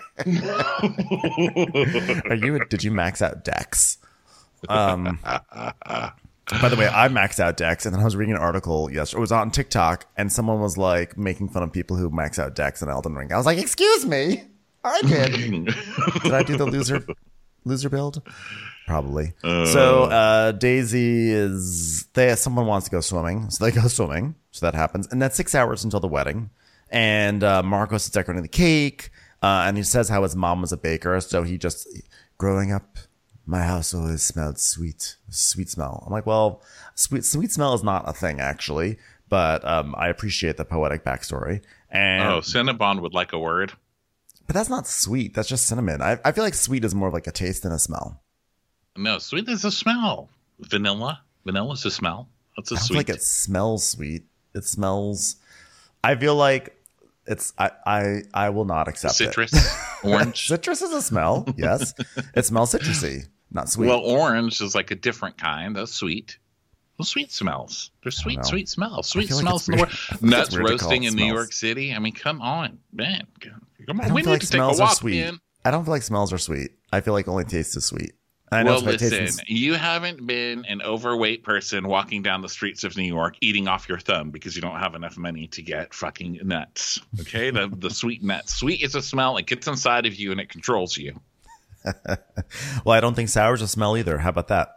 you? Did you max out Dex? Um. By the way, I maxed out Dex, and then I was reading an article yesterday. It was on TikTok, and someone was like making fun of people who max out Dex in Elden Ring. I was like, "Excuse me, I did. Did I do the loser loser build? Probably." So uh, Daisy is they someone wants to go swimming, so they go swimming. So that happens, and that's six hours until the wedding. And uh, Marcos is decorating the cake, uh, and he says how his mom was a baker, so he just growing up. My house always smelled sweet, sweet smell. I'm like, well, sweet, sweet smell is not a thing actually, but um, I appreciate the poetic backstory. And Oh, Cinnabon would like a word. but that's not sweet. That's just cinnamon. I, I feel like sweet is more of like a taste than a smell. No, sweet is a smell. Vanilla. Vanilla is a smell. That's a I don't sweet. feel like it smells sweet. It smells. I feel like it's. I I, I will not accept Citrus, it. orange. Citrus is a smell. Yes, it smells citrusy, not sweet. Well, orange is like a different kind. That's sweet. Well, sweet smells. There's sweet, know. sweet smells. Sweet feel like smells it's in the weird- world. I think it's Nuts weird to call roasting it in New smells. York City. I mean, come on, man. Come I on. don't We feel need like to take a smells are walk, sweet. man. I don't feel like smells are sweet. I feel like only taste is sweet. I know Well, it's my taste listen, is- you haven't been an overweight person walking down the streets of New York eating off your thumb because you don't have enough money to get fucking nuts. Okay? the the sweet nuts. Sweet is a smell. It gets inside of you and it controls you. Well, I don't think sour's a smell either. How about that?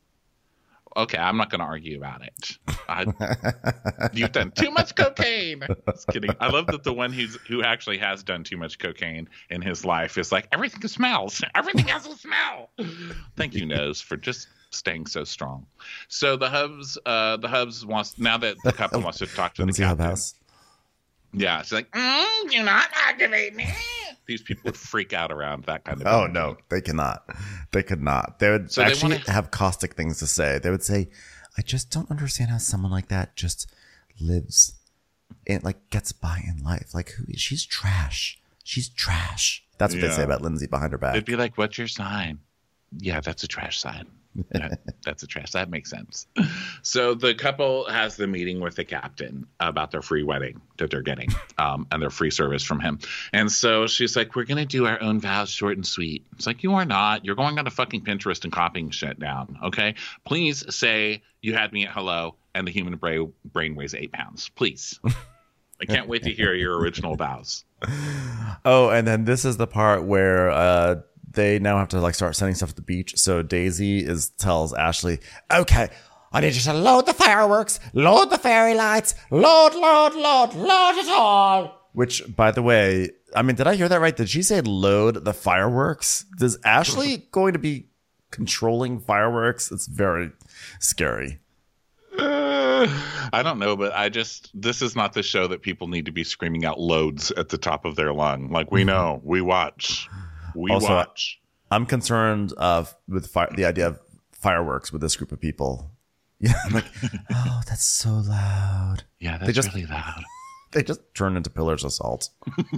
Okay, I'm not going to argue about it. I, you've done too much cocaine. Just kidding. I love that the one who's who actually has done too much cocaine in his life is like, everything smells. Everything has a smell. Thank you, Nose, for just staying so strong. So the Hubs, uh, the Hubs wants now that the couple wants to talk to the Lindsay captain. Hubhouse. Yeah, she's like, mm, do not activate me. These people would freak out around that kind of. Oh thing. no, they cannot. They could not. They would So they actually wanna- have caustic things to say. They would say, "I just don't understand how someone like that just lives and like gets by in life. Like, who? She's trash. She's trash." That's what they Yeah. say about Lindsay behind her back. It'd be like, what's your sign? Yeah, that's a trash sign. Yeah, that's a trash. That makes sense. So the couple has the meeting with the captain about their free wedding that they're getting, um, and their free service from him. And so she's like, "We're gonna do our own vows, short and sweet." It's like, you are not. You're going on to fucking Pinterest and copying shit down. Okay, please say you had me at hello, and the human brain brain weighs eight pounds. Please. I can't wait to hear your original vows. Oh, and then this is the part where uh, they now have to like start sending stuff to the beach. So Daisy is tells Ashley, "Okay, I need you to load the fireworks, load the fairy lights, load, load, load, load it all." Which, by the way, I mean, did I hear that right? Did she say load the fireworks? Is Ashley going to be controlling fireworks? It's very scary. I don't know, but I just, this is not the show that people need to be screaming out loads at the top of their lung. Like, we know, we watch, we Also, watch. I'm concerned uh, with fi- the idea of fireworks with this group of people. Yeah, I'm like, oh, that's so loud. Yeah, that's They just- really loud. They just turn into pillars of salt.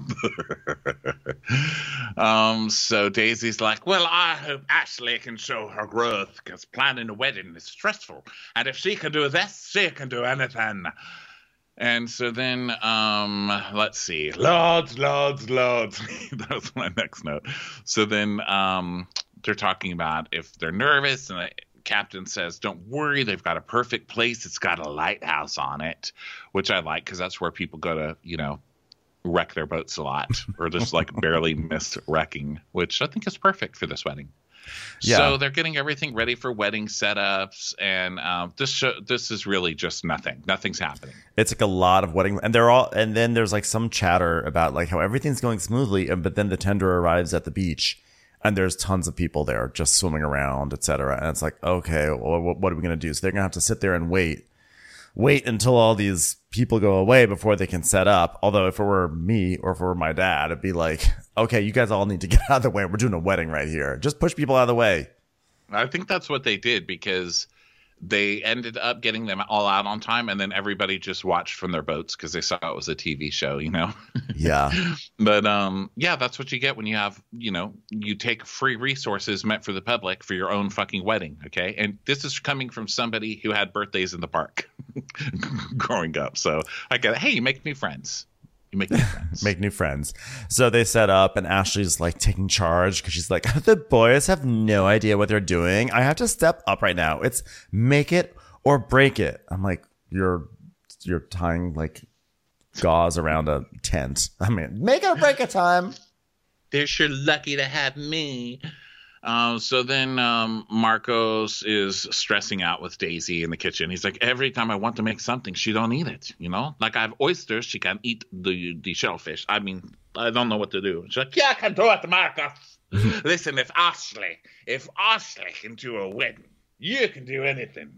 um, so Daisy's like, well, I hope Ashley can show her growth because planning a wedding is stressful. And if she can do this, she can do anything. And so then, um, let's see. Lords, lords, lords. That was my next note. So then um, they're talking about if they're nervous, and the captain says, don't worry, they've got a perfect place. It's got a lighthouse on it, which I like because that's where people go to, you know, wreck their boats a lot or just like barely miss wrecking, which I think is perfect for this wedding. Yeah. So they're getting everything ready for wedding setups, and um, this show, this is really just nothing. Nothing's happening. It's like a lot of wedding, and they're all, and then there's like some chatter about like how everything's going smoothly, and but then the tender arrives at the beach, and there's tons of people there just swimming around, et cetera. And it's like, okay, well, what are we gonna do? So they're gonna have to sit there and wait, wait until all these people go away before they can set up. Although if it were me or if it were my dad, it'd be like, okay, you guys all need to get out of the way. We're doing a wedding right here. Just push people out of the way. I think that's what they did because they ended up getting them all out on time, and then everybody just watched from their boats because they saw it was a T V show, you know? Yeah. But um, yeah, that's what you get when you have, you know, you take free resources meant for the public for your own fucking wedding, okay? And this is coming from somebody who had birthdays in the park growing up. So I get it. Hey, you make new friends. You make new friends. Make new friends. So they set up, and Ashley's like taking charge because she's like, the boys have no idea what they're doing. I have to step up right now. It's make it or break it. I'm like, you're you're tying like gauze around a tent. I mean, make it or break it time. They're sure lucky to have me. Uh, so then um, Marcos is stressing out with Daisy in the kitchen. He's like, every time I want to make something, she don't eat it, you know? Like I have oysters, she can eat the the shellfish. I mean, I don't know what to do. She's like, yeah, I can do it, Marcos. Listen, if Ashley, if Ashley can do a wedding, you can do anything.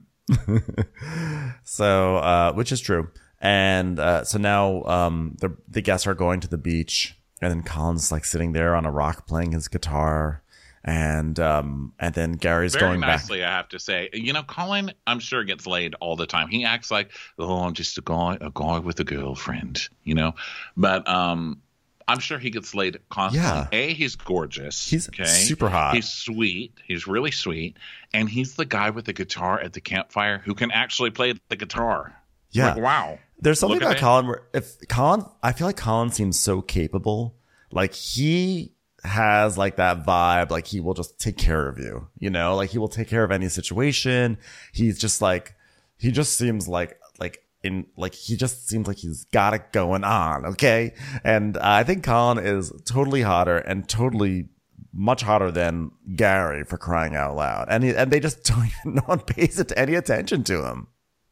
So, uh, which is true. And uh, so now um, the the guests are going to the beach, and then Colin's like sitting there on a rock playing his guitar. And um and then Gary's Very going nicely, back. I have to say. You know, Colin, I'm sure gets laid all the time. He acts like, oh, I'm just a guy, a guy with a girlfriend, you know. But um, I'm sure he gets laid constantly. Yeah. A, he's gorgeous. He's okay? super hot. He's sweet. He's really sweet, and he's the guy with the guitar at the campfire who can actually play the guitar. Yeah. Like, wow. There's something Look at about that. Colin where if Colin, I feel like Colin seems so capable. Like he has like that vibe, like he will just take care of you, you know, like he will take care of any situation. He's just like, he just seems like, like in, like he just seems like he's got it going on. Okay. And uh, I think Colin is totally hotter and totally much hotter than Gary, for crying out loud. And he, and they just don't even, no one pays it any attention to him.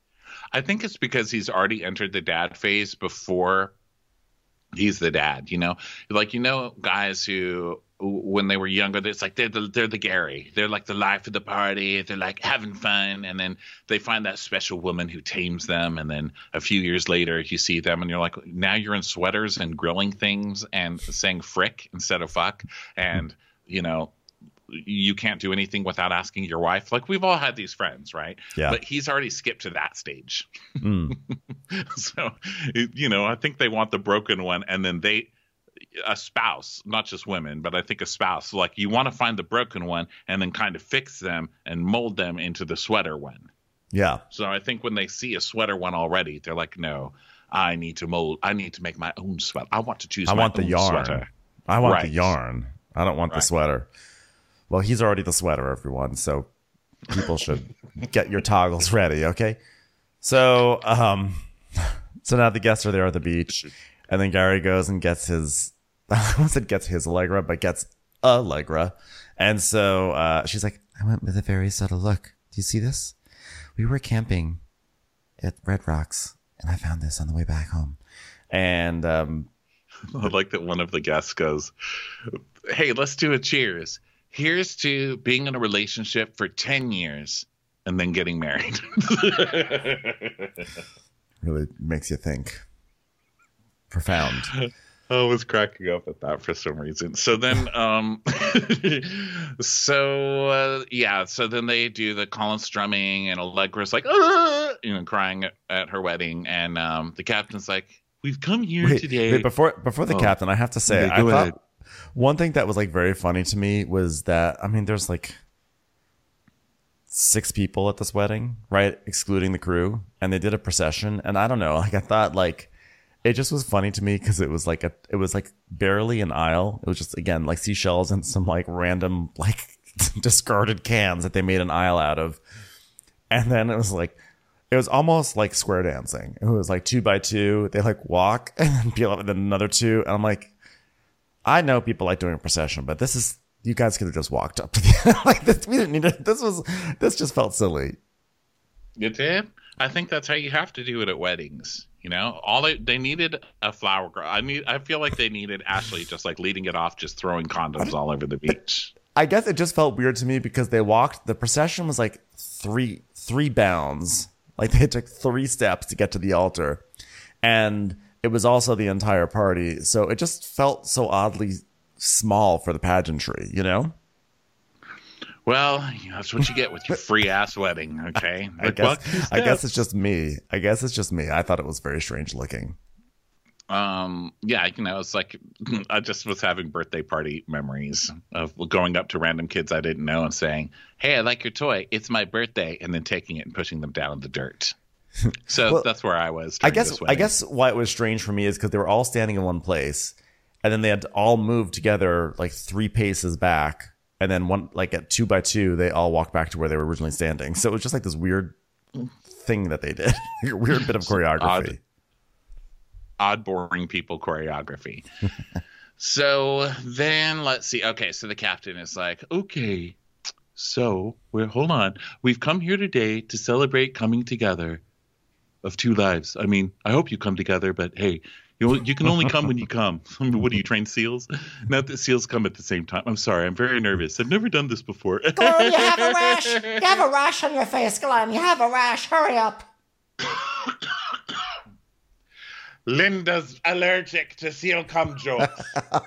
I think it's because he's already entered the dad phase before he's the dad, you know, like, you know, guys who, when they were younger, it's like they're the, they're the Gary. They're like the life of the party. They're like having fun. And then they find that special woman who tames them. And then a few years later, you see them and you're like, now you're in sweaters and grilling things and saying frick instead of fuck. And, you know, you can't do anything without asking your wife. Like, we've all had these friends, right? Yeah. But he's already skipped to that stage. Mm. So, you know, I think they want the broken one, and then they, a spouse, not just women, but I think a spouse, like you want to find the broken one and then kind of fix them and mold them into the sweater one. Yeah. So I think when they see a sweater one already, they're like, no, I need to mold, I need to make my own sweater. I want to choose I my want the own yarn. sweater. I want Right. the yarn. I don't want the Right. sweater. Well, he's already the sweater, everyone. So people should get your toggles ready, okay? So, um, so now the guests are there at the beach, and then Gary goes and gets his. I almost said gets his Allegra, but gets Allegra, and so uh, she's like, "I went with a very subtle look. Do you see this? We were camping at Red Rocks, and I found this on the way back home." And um, I like that one of the guests goes, hey, let's do a cheers. Here's to being in a relationship for ten years and then getting married. Really makes you think. Profound. I was cracking up at that for some reason. So then, um, so uh, yeah, so then they do the Colin strumming, and Allegra's like, "Ah!" you know, crying at, at her wedding, and um, the captain's like, "We've come here Wait, today." wait, before before the Oh. captain, I have to say, Okay, I go thought ahead. one thing that was like very funny to me was that I mean, there's like six people at this wedding, right, excluding the crew, and they did a procession, and I don't know, like I thought like. It just was funny to me because it was like a, it was like barely an aisle. It was just again like seashells and some like random like discarded cans that they made an aisle out of, and then it was like, it was almost like square dancing. It was like two by two. They like walk and then peel up and then another two, and I'm like, I know people like doing a procession, but this is you guys could have just walked up to the like this. We didn't need it. This was this just felt silly. You did? I think that's how you have to do it at weddings. You know, all they they needed a flower girl. I need. I feel like they needed Ashley just like leading it off, just throwing condoms all over the beach. I guess it just felt weird to me because they walked. The procession was like three three bounds. Like they took three steps to get to the altar, and it was also the entire party. So it just felt so oddly small for the pageantry. You know. Well, you know, that's what you get with your free ass wedding. Okay, I Like, guess well, I guess it's just me. I guess it's just me. I thought it was very strange looking. Um, yeah, you know, it's like I just was having birthday party memories of going up to random kids I didn't know and saying, "Hey, I like your toy. It's my birthday," and then taking it and pushing them down in the dirt. So Well, that's where I was. I during guess this I wedding. guess why it was strange for me is because they were all standing in one place, and then they had to all move together like three paces back, and then one like at two by two they all walked back to where they were originally standing. So it was just like this weird thing that they did, a weird bit of choreography. Odd. odd, boring people choreography. So then let's see. Okay, so the captain is like, okay, so we're hold on. We've come here today to celebrate coming together of two lives. I mean, I hope you come together, but hey, you you can only come when you come. What do you train seals? Not that seals come at the same time. I'm sorry, I'm very nervous. I've never done this before. Glenn, you have a rash. You have a rash on your face, Glenn. You have a rash. Hurry up. Linda's allergic to seal cum jokes.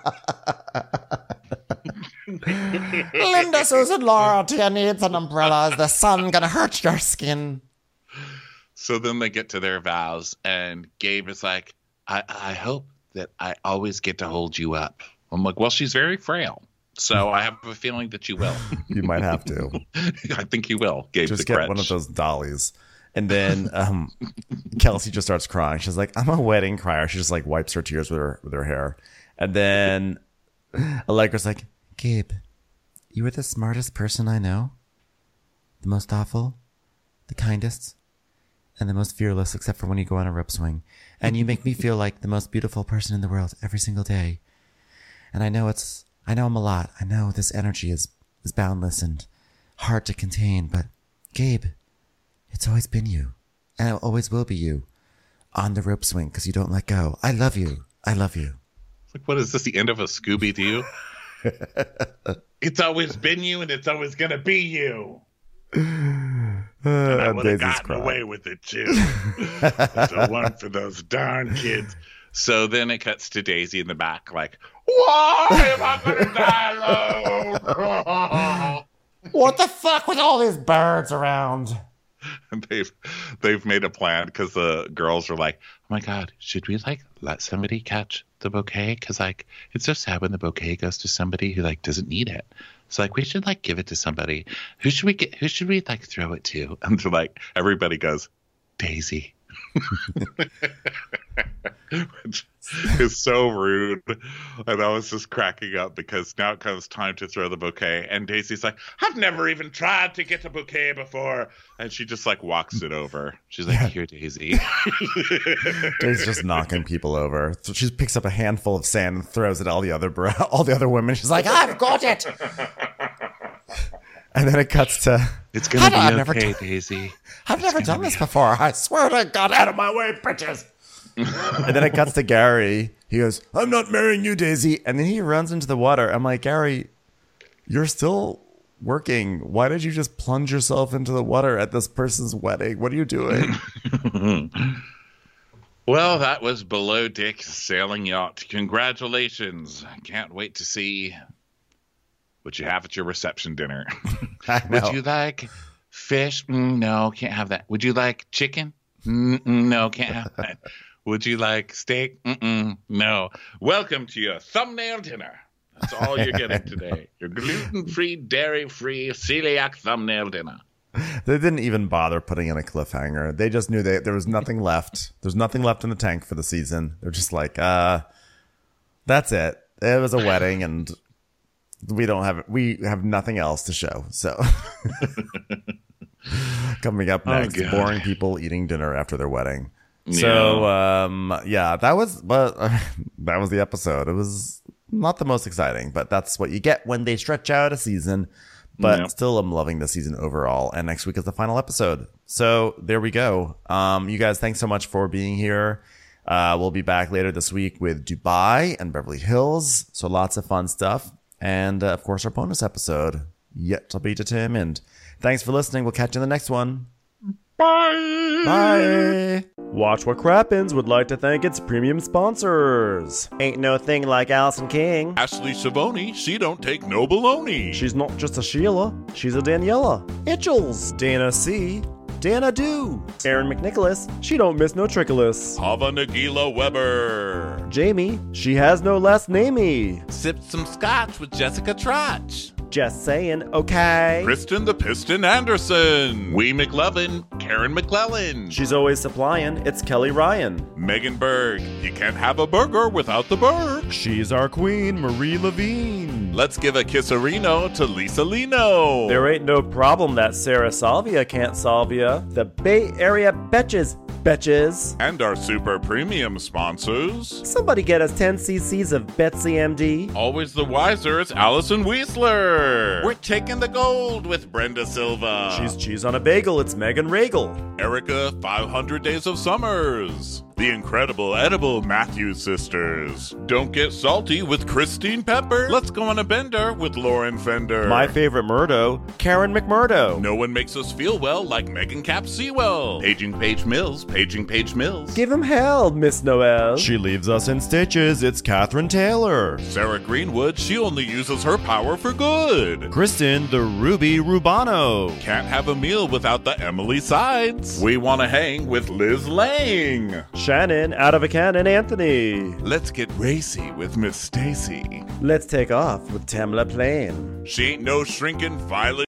Linda, Susan, Laura, Tia needs an umbrella. Is the sun gonna hurt your skin? So then they get to their vows, and Gabe is like, I, I hope that I always get to hold you up. I'm like, well, she's very frail, so I have a feeling that you will. You might have to I think you will, Gabe just the get Gretch. one of those dollies. And then um, Kelsey just starts crying. She's like, "I'm a wedding crier." She just like wipes her tears with her with her hair. And then Allegra's like, "Gabe, you are the smartest person I know, the most thoughtful, the kindest, and the most fearless, except for when you go on a rope swing. And you make me feel like the most beautiful person in the world every single day. And I know it's, I know I'm a lot. I know this energy is is boundless and hard to contain. But Gabe, it's always been you, and it always will be you, on the rope swing because you don't let go. I love you. I love you." Like, what is this, the end of a Scooby-Doo? It's always been you, and it's always going to be you. And I And would have Daisy's gotten crying. away with it, too. It's a one for those darn kids. So then it cuts to Daisy in the back, like, why am I going to die alone? What the fuck with all these birds around? And they've they've made a plan because the girls are like, oh my god, should we like let somebody catch the bouquet? Because like it's so sad when the bouquet goes to somebody who like doesn't need it. So like we should like give it to somebody. Who should we get? Who should we like throw it to? And they're like, everybody goes, Daisy. Which is so rude. And I was just cracking up because now it comes time to throw the bouquet. And Daisy's like, I've never even tried to get a bouquet before. And she just like walks it over. She's like, here, Daisy. Daisy's just knocking people over. So she picks up a handful of sand and throws it at all the other bro- all the other women. She's like, I've got it. and then it cuts to. It's going to I've be never okay, done- Daisy. I've never done this before. I swear to God, out of my way, bitches. And then it cuts to Gary. He goes, "I'm not marrying you, Daisy." And then he runs into the water. I'm like, Gary, you're still working. Why did you just plunge yourself into the water at this person's wedding? What are you doing? Well, that was Below Deck's sailing yacht. Congratulations. I can't wait to see what you have at your reception dinner. I know. Would you like fish? Mm, no, can't have that. Would you like chicken? Mm-mm, no, can't have that. Would you like steak? Mm-mm, no. Welcome to your thumbnail dinner. That's all you're getting today. Your gluten-free, dairy-free, celiac thumbnail dinner. They didn't even bother putting in a cliffhanger. They just knew they, there was nothing left. There's nothing left in the tank for the season. They're just like, uh, that's it. It was a wedding, and we don't have we have nothing else to show. So, coming up next, God. boring people eating dinner after their wedding. So, um, yeah, that was but uh, that was the episode. It was not the most exciting, but that's what you get when they stretch out a season. But Yep. still, I'm loving the season overall. And next week is the final episode. So there we go. Um, you guys, thanks so much for being here. Uh, we'll be back later this week with Dubai and Beverly Hills. So lots of fun stuff. And uh, of course, our bonus episode yet to be determined. Thanks for listening. We'll catch you in the next one. Bye. Bye. Watch What Crappens would like to thank its premium sponsors. Ain't no thing like Allison King. Ashley Savoni, she don't take no baloney. She's not just a Sheila, she's a Daniela. Itchels. Dana C. Dana Do. Aaron McNicholas, she don't miss no trickolas. Hava Nagila Weber. Jamie, she has no last namey. Sipped some scotch with Jessica Trotch. Just saying, okay. Kristen the Piston Anderson. Wee McLovin, Karen McClellan. She's always supplying, it's Kelly Ryan. Megan Berg. You can't have a burger without the Berg. She's our queen, Marie Levine. Let's give a kisserino to Lisa Lino. There ain't no problem that Sarah Salvia can't solve ya. The Bay Area Betches, Betches. And our super premium sponsors. Somebody get us ten cc's of Betsy M D. Always the wiser, it's Allison Weisler. We're taking the gold with Brenda Silva. She's cheese on a bagel, it's Megan Regal. Erica, five hundred Days of Summers. The incredible edible Matthews sisters. Don't get salty with Christine Pepper. Let's go on a bender with Lauren Fender. My favorite Murdo, Karen McMurdo. No one makes us feel well like Megan Cap Sewell. Paging Page Mills, Paging Page Mills. Give him hell, Miss Noel. She leaves us in stitches, it's Catherine Taylor. Sarah Greenwood, she only uses her power for good. Kristen, the Ruby Rubano. Can't have a meal without the Emily Sides. We want to hang with Liz Lang. Shannon, out of a cannon, Anthony. Let's get racy with Miss Stacy. Let's take off with Tamla Plain. She ain't no shrinking Violet